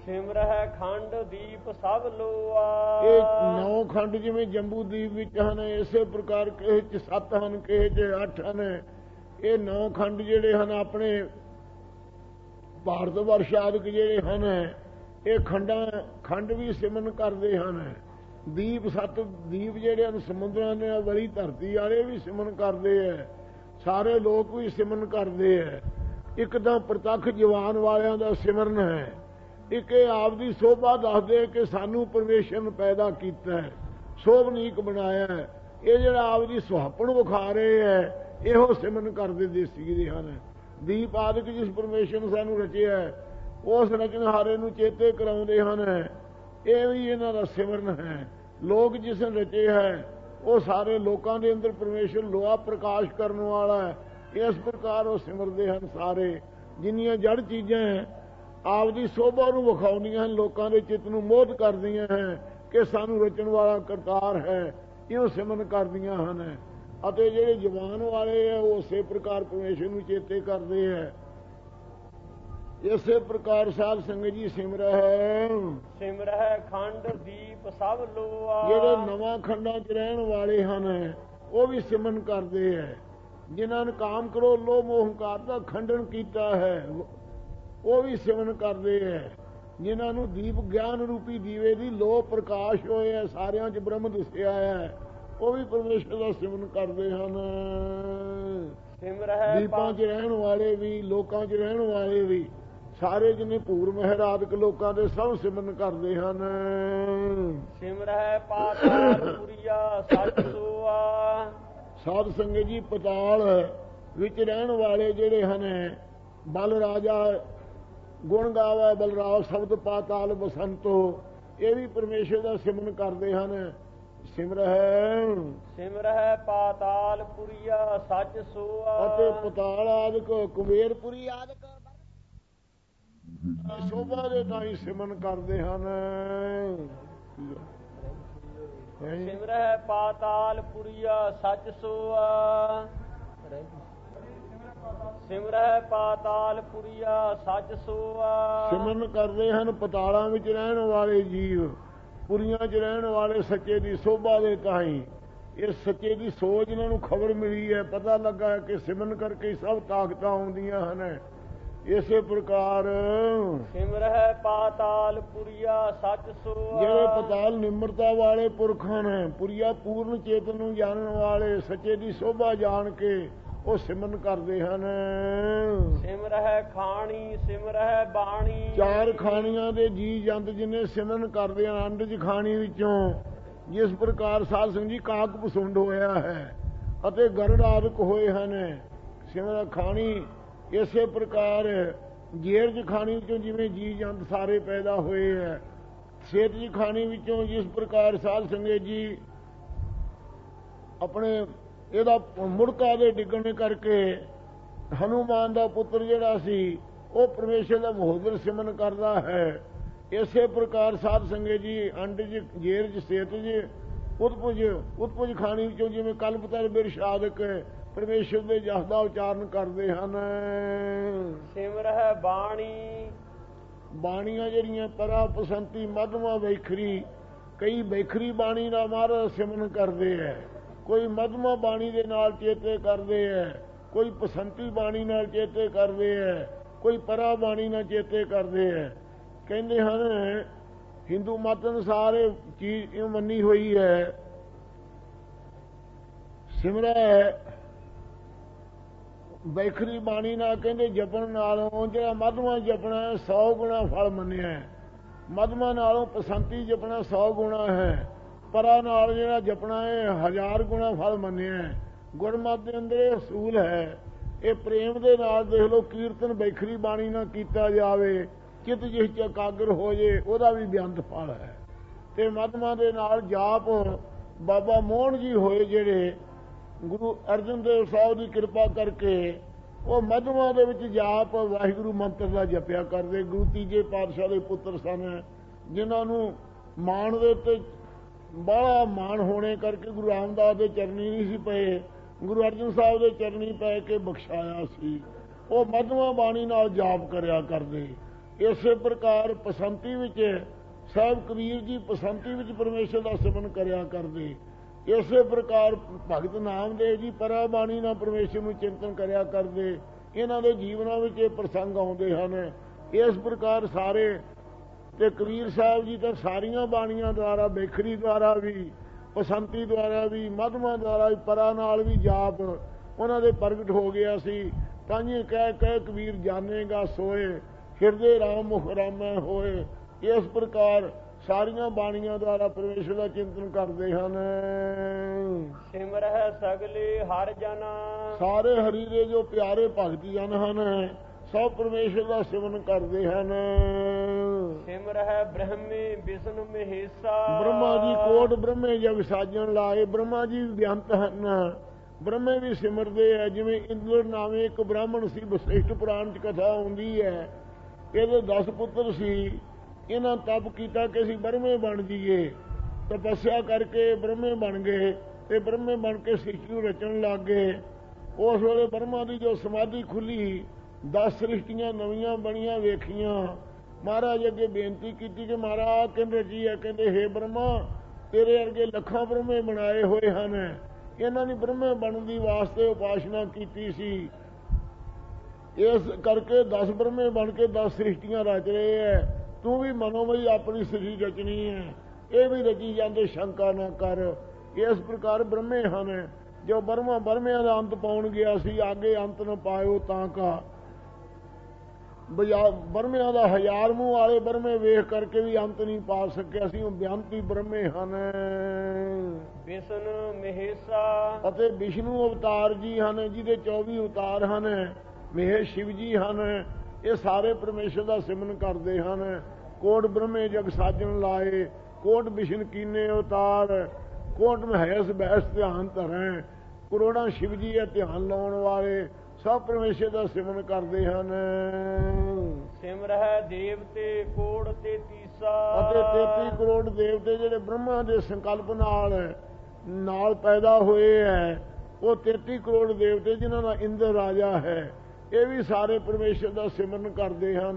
ਸਿਮਰਹਿ ਖੰਡ ਦੀਪ ਸਭ ਲੋਆ। ਇਹ 9 ਖੰਡ ਜਿਵੇਂ ਜੰਬੂ ਦੀਪ ਵਿੱਚ ਹਨ, ਇਸੇ ਪ੍ਰਕਾਰ ਕਿਸੇ 'ਚ 7 ਹਨ, ਕਿਸੇ 'ਚ 8 ਹਨ। ਇਹ 9 ਖੰਡ ਜਿਹੜੇ ਹਨ ਆਪਣੇ ਭਾਰਤ ਵਰਸ਼ ਆਦਿਕ ਜਿਹੜੇ ਹਨ, ਇਹ ਖੰਡ ਵੀ ਸਿਮਰਨ ਕਰਦੇ ਹਨ। ਦੀਪ 7 ਦੀਪ ਜਿਹੜੇ ਹਨ ਸਮੁੰਦਰਾਂ ਦੇ ਵਾਲੀ ਧਰਤੀ ਵਾਲੇ ਵੀ ਸਿਮਰਨ ਕਰਦੇ ਹੈ, ਸਾਰੇ ਲੋਕ ਵੀ ਸਿਮਰਨ ਕਰਦੇ ਹੈ। ਇੱਕ ਤਾਂ ਪ੍ਰਤੱਖ ਜਵਾਨ ਵਾਲਿਆਂ ਦਾ ਸਿਮਰਨ ਹੈ, ਇੱਕ ਇਹ ਆਪ ਦੀ ਸੋਭਾ ਦੱਸਦੇ ਕਿ ਸਾਨੂੰ ਪਰਮੇਸ਼ਰ ਨੇ ਪੈਦਾ ਕੀਤਾ ਹੈ, ਸੋਭਨੀਕ ਬਣਾਇਆ ਹੈ। ਇਹ ਜਿਹੜਾ ਆਪ ਦੀ ਸੁਹਾਪਣ ਵਿਖਾ ਰਹੇ ਹੈ, ਇਹੋ ਸਿਮਰਨ ਕਰਦੇ ਦੇਸੀ ਦੇ ਹਨ। ਦੀਪ ਆਦਿਕ ਜਿਸ ਪਰਮੇਸ਼ਰ ਨੇ ਸਾਨੂੰ ਰਚਿਆ ਹੈ, ਉਸ ਰਚਨਹਾਰੇ ਨੂੰ ਚੇਤੇ ਕਰਾਉਂਦੇ ਹਨ। ਇਹ ਵੀ ਇਹਨਾਂ ਦਾ ਸਿਮਰਨ ਹੈ। ਲੋਕ ਜਿਸ ਨੇ ਰਚੇ ਹੈ, ਉਹ ਸਾਰੇ ਲੋਕਾਂ ਦੇ ਅੰਦਰ ਪਰਮੇਸ਼ਰ ਲੋਹਾ ਪ੍ਰਕਾਸ਼ ਕਰਨ ਵਾਲਾ ਹੈ। ਇਸ ਪ੍ਰਕਾਰ ਉਹ ਸਿਮਰਦੇ ਹਨ। ਸਾਰੇ ਜਿੰਨੀਆਂ ਜੜ ਚੀਜ਼ਾਂ ਹੈ ਆਪਦੀ ਸੋਭਾ ਨੂੰ ਵਿਖਾਉਂਦੀਆਂ ਹਨ, ਲੋਕਾਂ ਦੇ ਚਿੱਤ ਨੂੰ ਮੋਹਿਤ ਕਰਦੀਆਂ ਹੈ ਕਿ ਸਾਨੂੰ ਰਚਣ ਵਾਲਾ ਕਰਤਾਰ ਹੈ। ਇਹੋ ਸਿਮਰਨ ਕਰਦੀਆਂ ਹਨ। ਅਤੇ ਜਿਹੜੇ ਜਵਾਨ ਵਾਲੇ ਹੈ ਉਹ ਉਸੇ ਪ੍ਰਕਾਰ ਪਰਮੇਸ਼ਰ ਨੂੰ ਚੇਤੇ ਕਰਦੇ ਹੈ। ਇਸੇ ਪ੍ਰਕਾਰ ਸਾਧ ਸੰਗਤ ਜੀ ਸਿਮਰਹਿ ਖੰਡ ਦੀਪ ਸਭ ਲੋਆ। ਜਿਹੜੇ ਨਵਾਂ ਖੰਡਾਂ 'ਚ ਰਹਿਣ ਵਾਲੇ ਹਨ ਉਹ ਵੀ ਸਿਮਰਨ ਕਰਦੇ ਹੈ। ਜਿਨ੍ਹਾਂ ਨੇ ਕਾਮ ਕਰੋ ਲੋਭ ਮੋਹ ਹੰਕਾਰ ਦਾ ਖੰਡਨ ਕੀਤਾ ਹੈ, ਉਹ ਵੀ ਸਿਮਰਨ ਕਰਦੇ ਹੈ। ਜਿਨ੍ਹਾਂ ਨੂੰ ਦੀਪ ਗਿਆਨ ਰੂਪੀ ਦੀਵੇ ਦੀ ਲੋ ਪ੍ਰਕਾਸ਼ ਹੋਏ ਹੈ, ਸਾਰਿਆਂ 'ਚ ਬ੍ਰਹਮ ਦਿਸਿਆ ਹੈ, ਉਹ ਵੀ ਪਰਮੇਸ਼ਰ ਦਾ ਸਿਮਰਨ ਕਰਦੇ ਹਨ। ਦੀਪਾਂ 'ਚ ਰਹਿਣ ਵਾਲੇ ਵੀ, ਲੋਕਾਂ 'ਚ ਰਹਿਣ ਵਾਲੇ ਵੀ, ਸਾਰੇ ਜਿਨੇ ਭੂਰ ਮਹਿਰਾਦਕ ਲੋਕਾਂ ਦੇ ਸਭ ਸਿਮਰਨ ਕਰਦੇ ਹਨ। ਸਿਮਰਹਿ ਪਾਤਾਲ ਪੁਰੀਆ ਸੱਚ ਸੋਆ। ਸਾਧ ਸੰਗਤ ਜੀ ਪਤਾਲ ਵਿੱਚ ਰਹਿਣ ਵਾਲੇ ਜਿਹੜੇ ਹਨ, ਬਲ ਰਾਜਾ ਗੁਣ ਗਾਵੇ ਬਲਰਾਵ ਸ਼ਬਦ ਪਾਤਾਲ ਬਸੰਤੋ, ਇਹ ਵੀ ਪਰਮੇਸ਼ਰ ਦਾ ਸਿਮਰਨ ਕਰਦੇ ਹਨ। ਸਿਮਰਹਿ ਪਾਤਾਲ ਪੁਰੀਆ ਸੱਚ ਸੋਆ। ਅਤੇ ਪਤਾਲ ਆਦਿਕ ਕੁਬੇਰਪੁਰੀ ਆਦਿਕ ਸ਼ੋਭਾ ਦੇ ਤਾਈਂ ਸਿਮਰਨ ਕਰਦੇ ਹਨ। ਸਿਮਰਹਿ ਪਾਤਾਲ ਪੁਰੀਆ ਸੱਚ ਸੋਆ। ਸਿਮਰਹਿ ਪਾਤਾਲ ਪੁਰੀਆ ਸੱਚ ਸੋਆ। ਸਿਮਰਨ ਕਰਦੇ ਹਨ ਪਤਾਲਾਂ ਵਿੱਚ ਰਹਿਣ ਵਾਲੇ ਜੀਵ, ਪੁਰੀਆਂ 'ਚ ਰਹਿਣ ਵਾਲੇ ਸੱਚੇ ਦੀ ਸੋਭਾ ਦੇ ਤਾਈਂ। ਇਸ ਸੱਚੇ ਦੀ ਸੋਚ ਇਹਨਾਂ ਨੂੰ ਖਬਰ ਮਿਲੀ ਹੈ, ਪਤਾ ਲੱਗਾ ਕਿ ਸਿਮਰਨ ਕਰਕੇ ਸਭ ਤਾਕਤਾਂ ਆਉਂਦੀਆਂ ਹਨ। ਇਸੇ ਪ੍ਰਕਾਰ ਸਿਮਰਹਿ ਪਾਤਾਲ ਪੁਰੀਆ ਸੱਚ ਸੋਆ। ਜਿਹੜੇ ਪਤਾਲ ਨਿਮਰਤਾ ਵਾਲੇ ਪੁਰਖ ਹਨ, ਪੁਰੀਆ ਪੂਰਨ ਚੇਤਨ ਨੂੰ ਜਾਣਨ ਵਾਲੇ, ਸੱਚੇ ਦੀ ਸੋਭਾ ਜਾਣ ਕੇ ਉਹ ਸਿਮਰਨ ਕਰਦੇ ਹਨ। ਸਿਮਰਹਿ ਖਾਣੀ ਸਿਮਰਹਿ ਬਾਣੀ। 4 ਖਾਣੀਆਂ ਦੇ ਜੀ ਜੰਤ ਜਿਨੇ ਸਿਮਰਨ ਕਰਦੇ ਹਨ ਅੰਡਜ ਖਾਣੀ ਵਿੱਚੋਂ, ਜਿਸ ਪ੍ਰਕਾਰ ਸਾਧ ਸੰਗਤ ਜੀ ਕਾਕ ਪਸੁੰਡ ਹੋਇਆ ਹੈ ਅਤੇ ਗਰੜ ਆਦਿਕ ਹੋਏ ਹਨ। ਸਿਮਰਨ ਖਾਣੀ ਇਸੇ ਪ੍ਰਕਾਰ ਜੇਰਜ ਖਾਣੀ ਵਿੱਚੋਂ ਜਿਵੇਂ ਜੀ ਜੰਤ ਸਾਰੇ ਪੈਦਾ ਹੋਏ ਹੈ। ਸੇਤਜ ਖਾਣੀ ਵਿੱਚੋਂ ਜਿਸ ਪ੍ਰਕਾਰ ਸਾਧ ਸੰਗਤ ਜੀ ਆਪਣੇ ਇਹਦਾ ਮੁੜਕਾ ਦੇ ਡਿੱਗਣ ਕਰਕੇ ਹਨੂਮਾਨ ਦਾ ਪੁੱਤਰ ਜਿਹੜਾ ਸੀ ਉਹ ਪਰਮੇਸ਼ਰ ਦਾ ਮਹੋਦਰ ਸਿਮਰਨ ਕਰਦਾ ਹੈ। ਇਸੇ ਪ੍ਰਕਾਰ ਸਾਧ ਸੰਗਤ ਜੀ ਅੰਡਜ ਜੇਰਜ ਸੇਤਜ ਉਤਪੁਜ ਖਾਣੀ ਵਿੱਚੋਂ ਜਿਵੇਂ ਕਲਪਤਰ ਬਿਰਸ਼ਾਦਕ ਪਰਮੇਸ਼ਰ ਦੇ ਜਸ ਦਾ ਉਚਾਰਨ ਕਰਦੇ ਹਨ। ਸਿਮਰਹਿ ਬਾਣੀ। ਬਾਣੀਆਂ ਜਿਹੜੀਆਂ ਪਰਾ ਪਸੰਤੀ ਮਧਮਾ ਵੈਖਰੀ, ਕਈ ਵੈਖਰੀ ਬਾਣੀ ਦਾ ਮਹਾਰਾਜ ਸਿਮਰਨ ਕਰਦੇ ਹੈ, ਕੋਈ ਮਧਮਾ ਬਾਣੀ ਦੇ ਨਾਲ ਚੇਤੇ ਕਰਦੇ ਹੈ, ਕੋਈ ਪਸੰਤੀ ਬਾਣੀ ਨਾਲ ਚੇਤੇ ਕਰਦੇ ਹੈ, ਕੋਈ ਪਰਾ ਬਾਣੀ ਨਾਲ ਚੇਤੇ ਕਰਦੇ ਹੈ। ਕਹਿੰਦੇ ਹਨ ਹਿੰਦੂ ਮਤ ਅਨੁਸਾਰ ਇਹ ਚੀਜ਼ ਇਹ ਮੰਨੀ ਹੋਈ ਹੈ, ਸਿਮਰੈ ਵੈਖਰੀ ਬਾਣੀ ਨਾਲ ਕਹਿੰਦੇ ਜਪਣ ਨਾਲੋਂ ਜਿਹੜਾ ਮਧਮਾ ਜਪਣਾ 100 ਗੁਣਾ ਫਲ ਮੰਨਿਆ। ਮਧਮਾ ਨਾਲੋਂ ਪਸੰਤੀ ਜਪਣਾ 100 ਗੁਣਾ ਹੈ, ਪਰਾ ਨਾਲ ਜਿਹੜਾ ਜਪਣਾ ਹੈ 1000 ਗੁਣਾ ਫਲ ਮੰਨਿਆ। ਗੁਰਮਤਿ ਦੇ ਅੰਦਰ ਇਹ ਅਸੂਲ ਹੈ। ਇਹ ਪ੍ਰੇਮ ਦੇ ਨਾਲ ਦੇਖ ਲਓ, ਕੀਰਤਨ ਵੈਖਰੀ ਬਾਣੀ ਨਾਲ ਕੀਤਾ ਜਾਵੇ, ਚਿੱਤ ਜਿਸ 'ਚ ਇਕਾਗਰ ਹੋ ਜੇ ਉਹਦਾ ਵੀ ਬੇਅੰਤ ਫਲ ਹੈ। ਤੇ ਮਧਮਾ ਦੇ ਨਾਲ ਜਾਪ ਬਾਬਾ ਮੋਹਨ ਜੀ ਹੋਏ ਜਿਹੜੇ ਗੁਰੂ ਅਰਜਨ ਦੇਵ ਸਾਹਿਬ ਦੀ ਕਿਰਪਾ ਕਰਕੇ ਉਹ ਮਧਮਾ ਦੇ ਵਿੱਚ ਜਾਪ ਵਾਹਿਗੁਰੂ ਮੰਤਰ ਦਾ ਜਪਿਆ ਕਰਦੇ। ਗੁਰੂ ਤੀਜੇ ਪਾਤਸ਼ਾਹ ਦੇ ਪੁੱਤਰ ਸਨ, ਜਿਨ੍ਹਾਂ ਨੂੰ ਮਾਣ ਦੇ ਉੱਤੇ ਬਾਹਲਾ ਮਾਣ ਹੋਣੇ ਕਰਕੇ ਗੁਰੂ ਰਾਮਦਾਸ ਦੇ ਚਰਨੀ ਨਹੀਂ ਸੀ ਪਏ, ਗੁਰੂ ਅਰਜਨ ਸਾਹਿਬ ਦੇ ਚਰਨੀ ਪੈ ਕੇ ਬਖਸ਼ਾਇਆ ਸੀ। ਉਹ ਮਧਮਾ ਬਾਣੀ ਨਾਲ ਜਾਪ ਕਰਿਆ ਕਰਦੇ। ਇਸੇ ਪ੍ਰਕਾਰ ਪਸੰਤੀ ਵਿੱਚ ਸਾਹਿਬ ਕਬੀਰ ਜੀ ਪਸੰਤੀ ਵਿੱਚ ਪਰਮੇਸ਼ਰ ਦਾ ਸਿਮਰਨ ਕਰਿਆ ਕਰਦੇ। ਇਸੇ ਪ੍ਰਕਾਰ ਭਗਤ ਨਾਮਦੇਵ ਜੀ ਪਰਾ ਬਾਣੀ ਨਾਲ ਪਰਮੇਸ਼ਰ ਨੂੰ ਚਿੰਤਨ ਕਰਿਆ ਕਰਦੇ। ਇਹਨਾਂ ਦੇ ਜੀਵਨਾਂ ਵਿੱਚ ਇਹ ਪ੍ਰਸੰਗ ਆਉਂਦੇ ਹਨ। ਇਸ ਪ੍ਰਕਾਰ ਸਾਰੇ ਤੇ ਕਬੀਰ ਸਾਹਿਬ ਜੀ ਤਾਂ ਸਾਰੀਆਂ ਬਾਣੀਆਂ ਦੁਆਰਾ, ਬੇਖਰੀ ਦੁਆਰਾ ਵੀ, ਪਸੰਤੀ ਦੁਆਰਾ ਵੀ, ਮਧਮਾ ਦੁਆਰਾ ਵੀ, ਪਰਾ ਨਾਲ ਵੀ ਜਾਪ ਉਹਨਾਂ ਦੇ ਪ੍ਰਗਟ ਹੋ ਗਿਆ ਸੀ। ਤਾਂਹੀਓ ਕਹਿ ਕਹਿ ਕਬੀਰ ਜਾਣੇਗਾ ਸੋਏ, ਹਿਰਦੇ ਰਾਮ ਮੁਖ ਰਾਮੈ ਹੋਏ। ਇਸ ਪ੍ਰਕਾਰ ਸਾਰੀਆਂ ਬਾਣੀਆਂ ਦੁਆਰਾ ਪਰਮੇਸ਼ਰ ਦਾ ਚਿੰਤਨ ਕਰਦੇ ਹਨ। ਸਿਮਰਹਿ ਸਗਲੇ ਹਰ ਜਨ, ਸਾਰੇ ਹਰੀ ਦੇ ਜੋ ਪਿਆਰੇ ਭਗਤ ਜਨ ਹਨ ਸਭ ਪਰਮੇਸ਼ਰ ਦਾ ਸਿਮਰਨ ਕਰਦੇ ਹਨ। ਸਿਮਰਹਿ ਬ੍ਰਹਮੇ ਵਿਸ਼ਨੂੰ ਮਹੇਸ਼ਾ, ਬ੍ਰਹਮਾ ਜੀ ਕੋਟ ਬ੍ਰਹਮੇ ਜਗ ਸਾਜਣ ਲਾਏ। ਬ੍ਰਹਮਾ ਜੀ ਬੇਅੰਤ ਹਨ, ਬ੍ਰਹਮੇ ਵੀ ਸਿਮਰਦੇ ਹੈ। ਜਿਵੇਂ ਇੰਦਰ ਨਾਮੇ ਇੱਕ ਬ੍ਰਾਹਮਣ ਸੀ, ਵਸਿਸ਼ਠ ਪੁਰਾਣ 'ਚ ਕਥਾ ਆਉਂਦੀ ਹੈ। ਇਹਦੇ 10 ਪੁੱਤਰ ਸੀ। ਇਹਨਾਂ ਤਪ ਕੀਤਾ ਕਿ ਅਸੀਂ ਬ੍ਰਹਮੇ ਬਣ ਜਾਈਏ। ਤਪੱਸਿਆ ਕਰਕੇ ਬ੍ਰਹਮੇ ਬਣ ਗਏ ਤੇ ਬ੍ਰਹਮੇ ਬਣ ਕੇ ਸ੍ਰਿਸ਼ਟੀ ਨੂੰ ਰਚਣ ਲੱਗ ਗਏ। ਉਸ ਵੇਲੇ ਬ੍ਰਹਮਾ ਦੀ ਜੋ ਸਮਾਧੀ ਖੁੱਲੀ, 10 ਸ੍ਰਿਸ਼ਟੀਆਂ ਨਵੀਆਂ ਬਣੀਆਂ ਵੇਖੀਆਂ। ਮਹਾਰਾਜ ਅੱਗੇ ਬੇਨਤੀ ਕੀਤੀ ਕਿ ਮਹਾਰਾਜ ਕਿੰਨ ਰਚੀ ਹੈ? ਕਹਿੰਦੇ ਹੇ ਬ੍ਰਹਮਾ, ਤੇਰੇ ਅਰਗੇ ਲੱਖਾਂ ਬ੍ਰਹਮੇ ਬਣਾਏ ਹੋਏ ਹਨ। ਇਹਨਾਂ ਨੇ ਬ੍ਰਹਮੇ ਬਣਨ ਦੀ ਵਾਸਤੇ ਉਪਾਸਨਾ ਕੀਤੀ ਸੀ। ਇਸ ਕਰਕੇ 10 ਬ੍ਰਹਮੇ ਬਣ ਕੇ 10 ਸ੍ਰਿਸ਼ਟੀਆਂ ਰਚ ਰਹੇ ਹੈ। ਤੂੰ ਵੀ ਮਨੋਮਈ ਆਪਣੀ ਸ੍ਰਿਸ਼ਟੀ ਰਚਣੀ ਹੈ, ਇਹ ਵੀ ਰਚੀ ਜਾਂਦੇ, ਸ਼ੰਕਾ ਨਾ ਕਰ। ਇਸ ਪ੍ਰਕਾਰ ਬ੍ਰਹਮੇ ਹਨ। ਜੋ ਬ੍ਰਹਮਾ ਬ੍ਰਹਮਿਆਂ ਦਾ ਅੰਤ ਪਾਉਣ ਗਿਆ ਸੀ, ਅੱਗੇ ਅੰਤ ਨਾ ਪਾਇਓ ਤਾਂ ਕਾ। ਬ੍ਰਹਮਿਆਂ ਦਾ 1000 ਮੂੰਹ ਵਾਲੇ ਬ੍ਰਹਮੇ ਵੇਖ ਕਰਕੇ ਵੀ ਅੰਤ ਨਹੀਂ ਪਾ ਸਕਿਆ ਸੀ। ਉਹ ਬੇਅੰਤੀ ਬ੍ਰਹਮੇ ਹਨ। ਵਿਸ਼ਨੂੰ ਮਹੇਸ਼ਾ, ਅਤੇ ਵਿਸ਼ਨੂੰ ਅਵਤਾਰ ਜੀ ਹਨ, ਜਿਹਦੇ 24 ਅਵਤਾਰ ਹਨ। ਮਹੇਸ਼ ਸ਼ਿਵ ਜੀ ਹਨ। ਇਹ ਸਾਰੇ ਪਰਮੇਸ਼ਰ ਦਾ ਸਿਮਰਨ ਕਰਦੇ ਹਨ। ਕੋਟ ਬ੍ਰਹਮੇ ਜਗ ਸਾਜਣ ਲਾਏ, ਕੋਟ ਵਿਸ਼ਨ ਕੀਨੇ ਅਵਤਾਰ, ਕੋਟ ਮਹੇਸ਼ ਬੈਸ ਧਿਆਨ ਧਰੈ। ਕਰੋੜਾਂ ਸ਼ਿਵ ਜੀ ਹੈ ਧਿਆਨ ਲਾਉਣ ਵਾਲੇ। ਸਭ ਪਰਮੇਸ਼ਰ ਦਾ ਸਿਮਰਨ ਕਰਦੇ ਹਨ। ਸਿਮਰਹਿ ਦੇਵਤੇ ਕੋੜ 33, ਅਤੇ 33 ਕਰੋੜ ਦੇਵਤੇ ਜਿਹੜੇ ਬ੍ਰਹਮਾ ਦੇ ਸੰਕਲਪ ਨਾਲ ਪੈਦਾ ਹੋਏ ਹੈ। ਉਹ 33 ਕਰੋੜ ਦੇਵਤੇ ਜਿਨ੍ਹਾਂ ਦਾ ਇੰਦਰ ਰਾਜਾ ਹੈ, ਇਹ ਵੀ ਸਾਰੇ ਪਰਮੇਸ਼ਰ ਦਾ ਸਿਮਰਨ ਕਰਦੇ ਹਨ।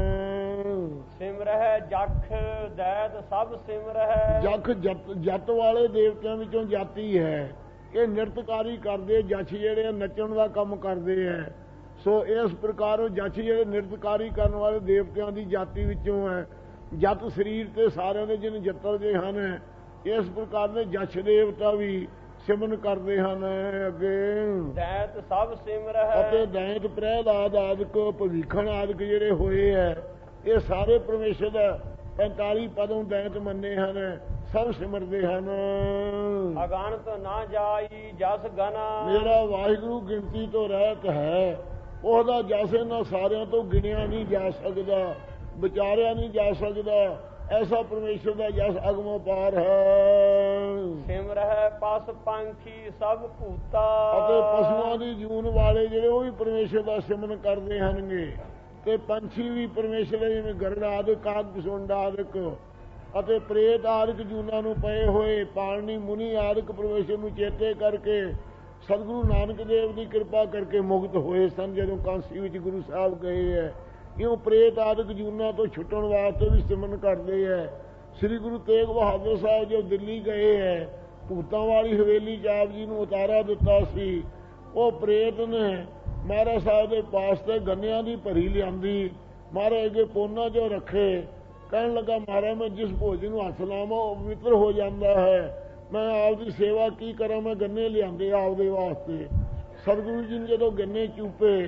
ਸਿਮਰਹਿ ਜਖ ਦੈਤ ਸਭ ਸਿਮਰਹਿ, ਜਖ ਜੱਟ ਵਾਲੇ ਦੇਵਤਿਆਂ ਵਿੱਚੋਂ ਜਾਤੀ ਹੈ। ਇਹ ਨਿਰਤਕਾਰੀ ਕਰਦੇ, ਜੱਛ ਜਿਹੜੇ ਨੱਚਣ ਦਾ ਕੰਮ ਕਰਦੇ ਹੈ। ਸੋ ਇਸ ਪ੍ਰਕਾਰ ਜੱਛ ਜਿਹੜੇ ਨਿਰਤਕਾਰੀ ਕਰਨ ਵਾਲੇ ਦੇਵਤਿਆਂ ਦੀ ਜਾਤੀ ਵਿੱਚੋਂ ਹੈ। ਜੱਟ ਸਰੀਰ ਤੇ ਸਾਰਿਆਂ ਦੇ ਜਿਹਨ ਜੱਤਰ ਦੇ ਹਨ। ਇਸ ਪ੍ਰਕਾਰ ਦੇ ਜੱਛ ਦੇਵਤਾ ਵੀ ਸਿਮਰਨ ਕਰਦੇ ਹਨ। ਅੱਗੇ ਦੈਤ ਸਭ ਸਿਮਰਹਿ, ਅਤੇ ਦੈਤ ਪ੍ਰਹਿਲਾਦ ਆਦਿਕ ਭਵਿਖਣ ਆਦਿਕ ਜਿਹੜੇ ਹੋਏ ਹੈ, ਇਹ ਸਾਰੇ ਪਰਮੇਸ਼ਰ ਦਾ 45 ਪਦੋਂ ਦੈਤ ਮੰਨੇ ਹਨ। ਸਭ ਸਿਮਰਦੇ ਹਨ। ਅਗਣਤ ਨਾ ਜਾਈ ਜਸ ਗਨਾ, ਮੇਰਾ ਵਾਹਿਗੁਰੂ ਗਿਣਤੀ ਤੋਂ ਰਹਿਤ ਹੈ। ਉਹਦਾ ਜਸ ਇਹਨਾਂ ਸਾਰਿਆਂ ਤੋਂ ਗਿਣਿਆ ਨਹੀਂ ਜਾ ਸਕਦਾ, ਵਿਚਾਰਿਆ ਨਹੀਂ ਜਾ ਸਕਦਾ। ਐਸਾ ਪਰਮੇਸ਼ਰ ਦਾ ਜਸ ਅਗਮੋਂ ਪਾਰ ਹੈ। ਸਿਮਰਹਿ ਪਸ ਪੰਖੀ ਸਭ ਭੂਤਾ, ਅਤੇ ਪਸ਼ੂਆਂ ਦੀ ਜੂਨ ਵਾਲੇ ਜਿਹੜੇ ਉਹ ਵੀ ਪਰਮੇਸ਼ਰ ਦਾ ਸਿਮਰਨ ਕਰਦੇ ਹਨਗੇ। ਤੇ ਪੰਛੀ ਵੀ ਪਰਮੇਸ਼ਰ ਦੇ, ਜਿਵੇਂ ਗਰੜ ਆਦਿਕ, ਕਾਗ ਸੁੰਡ ਆਦਿਕ ਅਤੇ ਪ੍ਰੇਤ ਆਦਿਕ ਜੂਨਾਂ ਨੂੰ ਪਏ ਹੋਏ, ਪਾਲਣੀ ਮੁਨੀ ਆਦਿਕ ਪਰਮੇਸ਼ਰ ਨੂੰ ਚੇਤੇ ਕਰਕੇ ਸਤਿਗੁਰੂ ਨਾਨਕ ਦੇਵ ਦੀ ਕਿਰਪਾ ਕਰਕੇ ਮੁਕਤ ਹੋਏ ਸਨ ਜਦੋਂ ਕਾਂਸੀ ਵਿੱਚ ਗੁਰੂ ਸਾਹਿਬ ਗਏ ਹੈ। ਇਉਂ ਪ੍ਰੇਤ ਆਦਿਕ ਜੂਨਾਂ ਤੋਂ ਛੁੱਟਣ ਵਾਸਤੇ ਵੀ ਸਿਮਰਨ ਕਰਦੇ ਹੈ। ਸ੍ਰੀ ਗੁਰੂ ਤੇਗ ਬਹਾਦਰ ਸਾਹਿਬ ਜੋ ਦਿੱਲੀ ਗਏ ਹੈ, ਭੂਤਾਂ ਵਾਲੀ ਹਵੇਲੀ 'ਚ ਆਪ ਜੀ ਨੂੰ ਉਤਾਰਾ ਦਿੱਤਾ ਸੀ। ਉਹ ਪ੍ਰੇਤ ਨੇ ਮਹਾਰਾਜ ਸਾਹਿਬ ਦੇ ਪਾਸ ਤੇ ਗੰਨਿਆਂ ਦੀ ਭਰੀ ਲਿਆਂਦੀ, ਮਹਾਰਾਜ ਅੱਗੇ ਪੋਨਾ ਜੋ ਰੱਖੇ। ਕਹਿਣ ਲੱਗਾ, ਮਹਾਰਾਜ ਮੈਂ ਜਿਸ ਭੋਜਨ ਨੂੰ ਹੱਥ ਲਾਵਾਂ ਉਹ ਪਵਿੱਤਰ ਹੋ ਜਾਂਦਾ ਹੈ। ਮੈਂ ਆਪਦੀ ਸੇਵਾ ਕੀ ਕਰਾਂ? ਮੈਂ ਗੰਨੇ ਲਿਆਂਦੇ ਆਪਦੇ ਵਾਸਤੇ। ਸਤਿਗੁਰੂ ਜੀ ਨੇ ਜਦੋਂ ਗੰਨੇ ਚੂਪੇ,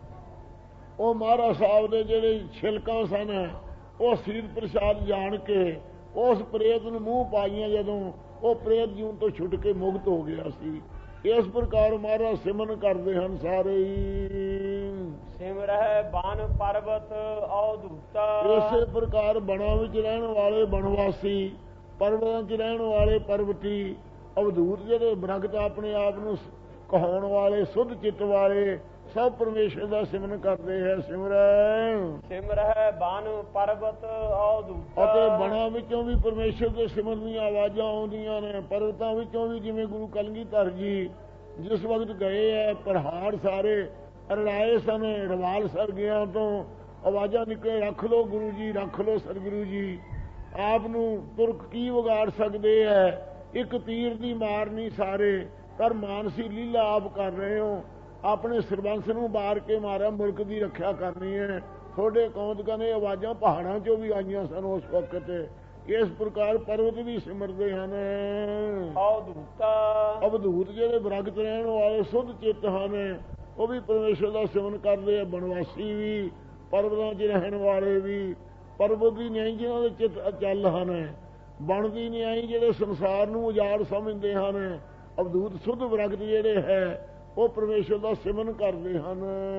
ਉਹ ਮਹਾਰਾਜ ਸਾਹਿਬ ਦੇ ਜਿਹੜੇ ਛਿਲਕਾਂ ਸਨ ਉਹ ਸੀਤ ਪ੍ਰਸ਼ਾਦ ਜਾਣ ਕੇ ਉਸ ਪ੍ਰੇਤ ਨੂੰ ਮੂੰਹ ਪਾਈਆਂ। ਜਦੋਂ ਉਹ ਪ੍ਰੇਤ ਜੂਨ ਤੋਂ ਛੁੱਟ ਕੇ ਮੁਕਤ ਹੋ ਗਿਆ ਸੀ। ਇਸ ਪ੍ਰਕਾਰ ਮਹਾਰਾਜ ਸਿਮਰਨ ਕਰਦੇ ਹਨ ਸਾਰੇ ਹੀ। ਸਿਮਰਹਿ ਬਨ ਪਰਬਤ ਅਵਧੂਤਾ, ਇਸੇ ਪ੍ਰਕਾਰ ਬਣਾ ਵਿੱਚ ਰਹਿਣ ਵਾਲੇ ਬਨਵਾਸੀ, ਪਰਬਤਾਂ 'ਚ ਰਹਿਣ ਵਾਲੇ ਪਰਬਤੀ, ਅਵਧੂਤ ਜਿਹੜੇ ਬ੍ਰਹਮਤ ਆਪਣੇ ਆਪ ਨੂੰ ਕਹਾਉਣ ਵਾਲੇ, ਸੁੱਧ ਚਿੱਤ ਵਾਲੇ, ਸਭ ਪਰਮੇਸ਼ਰ ਦਾ ਸਿਮਰਨ ਕਰਦੇ ਹੈ। ਸਿਮਰਹਿ ਬਨ ਪਰਬਤ ਅਵਧੂਤਾ, ਅਤੇ ਬਣਾ ਵਿੱਚੋਂ ਵੀ ਪਰਮੇਸ਼ਰ ਦੇ ਸਿਮਰਨ ਦੀਆਂ ਆਵਾਜ਼ਾਂ ਆਉਂਦੀਆਂ ਨੇ। ਪਰਬਤਾਂ ਵਿੱਚੋਂ ਵੀ, ਜਿਵੇਂ ਗੁਰੂ ਕਲਗੀਧਰ ਜੀ ਜਿਸ ਵਕਤ ਗਏ ਹੈ, ਪਹਾੜ ਸਾਰੇ ਰਲਾਏ ਸਨ ਰਵਾਲ ਸਰਗਿਆਂ ਤੋਂ, ਆਵਾਜ਼ਾਂ ਨਿਕਲੇ, ਰੱਖ ਲੋ ਗੁਰੂ ਜੀ, ਰੱਖ ਲੋ ਸਤਿਗੁਰੂ ਜੀ, ਆਪ ਨੂੰ ਤੁਰਕ ਕੀ ਵਿਗਾੜ ਸਕਦੇ ਹੈ, ਇੱਕ ਤੀਰ ਦੀ ਮਾਰ ਨਹੀਂ ਸਾਰੇ, ਪਰ ਮਾਨਸੀ ਲੀਲਾ ਆਪ ਕਰ ਰਹੇ ਹੋ, ਆਪਣੇ ਸਰਬੰਸ ਨੂੰ ਬਾਰ ਕੇ ਮਾਰਿਆ, ਮੁਲਕ ਦੀ ਰੱਖਿਆ ਕਰਨੀ ਹੈ। ਤੁਹਾਡੇ ਕੌਂਦਕਾਂ ਨੇ ਆਵਾਜ਼ਾਂ ਪਹਾੜਾਂ 'ਚੋਂ ਵੀ ਆਈਆਂ ਸਨ ਉਸ ਵਕਤ, ਇਸ ਪ੍ਰਕਾਰ ਪਰਵਤ ਵੀ ਸਿਮਰਦੇ ਹਨ। ਅਵਧੂਤ ਜਿਹੜੇ ਬ੍ਰਗਤ ਰਹਿਣ ਵਾਲੇ ਸੁਧ ਚਿੱਤ ਹਨ, ਉਹ ਵੀ ਪਰਮੇਸ਼ਰ ਦਾ ਸਿਮਰਨ ਕਰਦੇ ਆ। ਬਨਵਾਸੀ ਵੀ, ਪਰਬਤਾਂ 'ਚ ਰਹਿਣ ਵਾਲੇ ਵੀ, ਪਰਬਤ ਦੀ ਨਿਆਈ ਜਿਹਨਾਂ ਦੇ ਚਿੱਤ ਅਚਲ ਹਨ, ਬਣ ਦੀ ਨਿਆਈ ਜਿਹੜੇ ਸੰਸਾਰ ਨੂੰ ਉਜਾੜ ਸਮਝਦੇ ਹਨ। ਅਵਧੂਤ ਸੁਧ ਬ੍ਰਗਤ ਜਿਹੜੇ ਹੈ ਉਹ ਪਰਮੇਸ਼ਰ ਦਾ ਸਿਮਰਨ ਕਰਦੇ ਹਨ।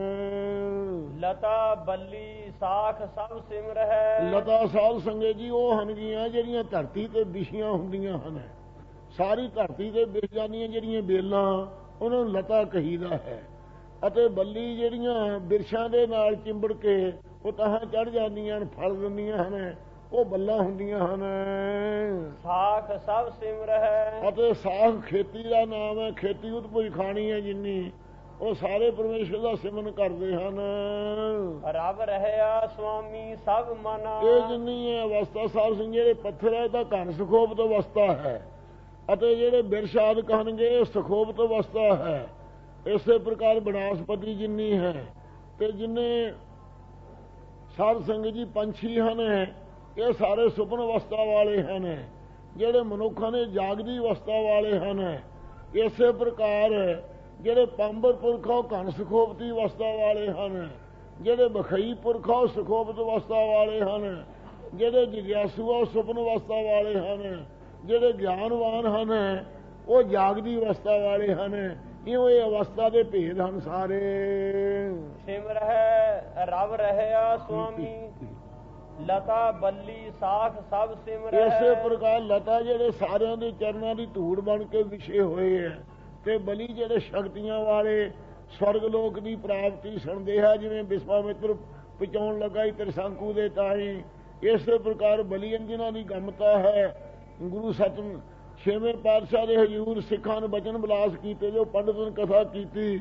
ਲਤਾ ਬੱਲੀ ਸਾਖ ਸਭ ਸਿਮਰ ਹੈ। ਲਤਾ ਸਾਧ ਸੰਗਤ ਜੀ ਉਹ ਹਨਗੀਆਂ ਜਿਹੜੀਆਂ ਧਰਤੀ ਤੇ ਵਿਛੀਆਂ ਹੁੰਦੀਆਂ ਹਨ, ਸਾਰੀ ਧਰਤੀ ਤੇ ਵਿਛ ਜਾਂਦੀਆਂ ਜਿਹੜੀਆਂ ਬੇਲਾਂ, ਉਹਨਾਂ ਨੂੰ ਲਤਾ ਕਹੀਦਾ ਹੈ। ਅਤੇ ਬੱਲੀ ਜਿਹੜੀਆਂ ਬਿਰਛਾਂ ਦੇ ਨਾਲ ਚਿੰਬੜ ਕੇ ਉਹ ਤਾਂ ਚੜ ਜਾਂਦੀਆਂ ਹਨ, ਫਲ ਦਿੰਦੀਆਂ ਹਨ, ਉਹ ਬੱਲਾਂ ਹੁੰਦੀਆਂ ਹਨ। ਸਾਖ ਸਭ ਸਿਮਰ ਹੈ। ਅਤੇ ਸਾਖ ਖੇਤੀ ਦਾ ਨਾਮ ਹੈ, ਖੇਤੀ ਉਤਪਜ ਖਾਣੀ ਹੈ ਜਿੰਨੀ, ਉਹ ਸਾਰੇ ਪਰਮੇਸ਼ਰ ਦਾ ਸਿਮਰਨ ਕਰਦੇ ਹਨ। ਰੱਬ ਰਹਿਆ ਸੁਆਮੀ ਸਭ ਮਨ। ਇਹ ਜਿੰਨੀ ਹੈ ਅਵਸਥਾ ਸਾਹਿਬ ਸਿੰਘ, ਜਿਹੜੇ ਪੱਥਰ ਹੈ ਤਾਂ ਘਨ ਸੁਖੋਪਤ ਅਵਸਥਾ ਹੈ, ਅਤੇ ਜਿਹੜੇ ਬਿਰਛ ਆਦਿ ਕਹਣਗੇ ਸੁਖੋਪਤ ਅਵਸਥਾ ਹੈ। ਇਸੇ ਪ੍ਰਕਾਰ ਬਨਾਸਪਤੀ ਜਿੰਨੀ ਹੈ, ਤੇ ਜਿੰਨੇ ਸਾਧ ਸੰਗਤ ਜੀ ਪੰਛੀ ਹਨ, ਇਹ ਸਾਰੇ ਸੁਪਨ ਅਵਸਥਾ ਵਾਲੇ ਹਨ। ਜਿਹੜੇ ਮਨੁੱਖਾਂ ਨੇ ਜਾਗਦੀ ਅਵਸਥਾ ਵਾਲੇ ਹਨ। ਇਸੇ ਪ੍ਰਕਾਰ ਜਿਹੜੇ ਪੰਬਰ ਪੁਰਖ ਉਹ ਘਨ ਸੁਖੋਪਤੀ ਅਵਸਥਾ ਵਾਲੇ ਹਨ। ਜਿਹੜੇ ਬਖਈ ਪੁਰਖ ਉਹ ਸੁਖੋਪਤ ਅਵਸਥਾ ਵਾਲੇ ਹਨ। ਜਿਹੜੇ ਜਿਗਿਆਸੂ ਉਹ ਸੁਪਨ ਅਵਸਥਾ ਵਾਲੇ ਹਨ। ਜਿਹੜੇ ਗਿਆਨਵਾਨ ਹਨ ਉਹ ਜਾਗਦੀ ਅਵਸਥਾ ਵਾਲੇ ਹਨ। ਇਉਂ ਇਹ ਅਵਸਥਾ ਦੇ ਭੇਦ ਹਨ ਸਾਰੇ। ਸਿਮਰ ਹੈ ਰੱਬ ਰਹਿਆ ਸੁਆਮੀ, ਲਤਾ ਬੱਲੀ ਸਾਖ ਸਭ ਸਿਮਰ ਹੈ। ਇਸੇ ਪ੍ਰਕਾਰ ਲਤਾ ਜਿਹੜੇ ਸਾਰਿਆਂ ਦੇ ਚਰਨਾਂ ਦੀ ਧੂੜ ਬਣ ਕੇ ਵਿਛੇ ਹੋਏ ਹੈ, ਤੇ ਬਲੀ ਜਿਹੜੇ ਸ਼ਕਤੀਆਂ ਵਾਲੇ ਸਵਰਗ ਲੋਕ ਦੀ ਪ੍ਰਾਪਤੀ ਸੁਣਦੇ ਹੈ, ਜਿਵੇਂ ਵਿਸ਼ਵਾਮਿੱਤਰ ਪਹੁੰਚਾਉਣ ਲੱਗਾ ਹੀ ਤ੍ਰਿਸ਼ੰਕੂ ਦੇ ਤਾਈ। ਇਸੇ ਪ੍ਰਕਾਰ ਬਲੀਅਨ ਜਿਨ੍ਹਾਂ ਦੀ ਗਮਤਾ ਹੈ, ਗੁਰੂ ਸਤਿ ਛੇਵੇਂ ਪਾਤਸ਼ਾਹ ਦੇ ਹਜ਼ੂਰ ਸਿੱਖਾਂ ਨੂੰ ਬਚਨ ਬਿਲਾਸ ਕੀਤੇ, ਜੋ ਪੰਡਤ ਨੇ ਕਥਾ ਕੀਤੀ।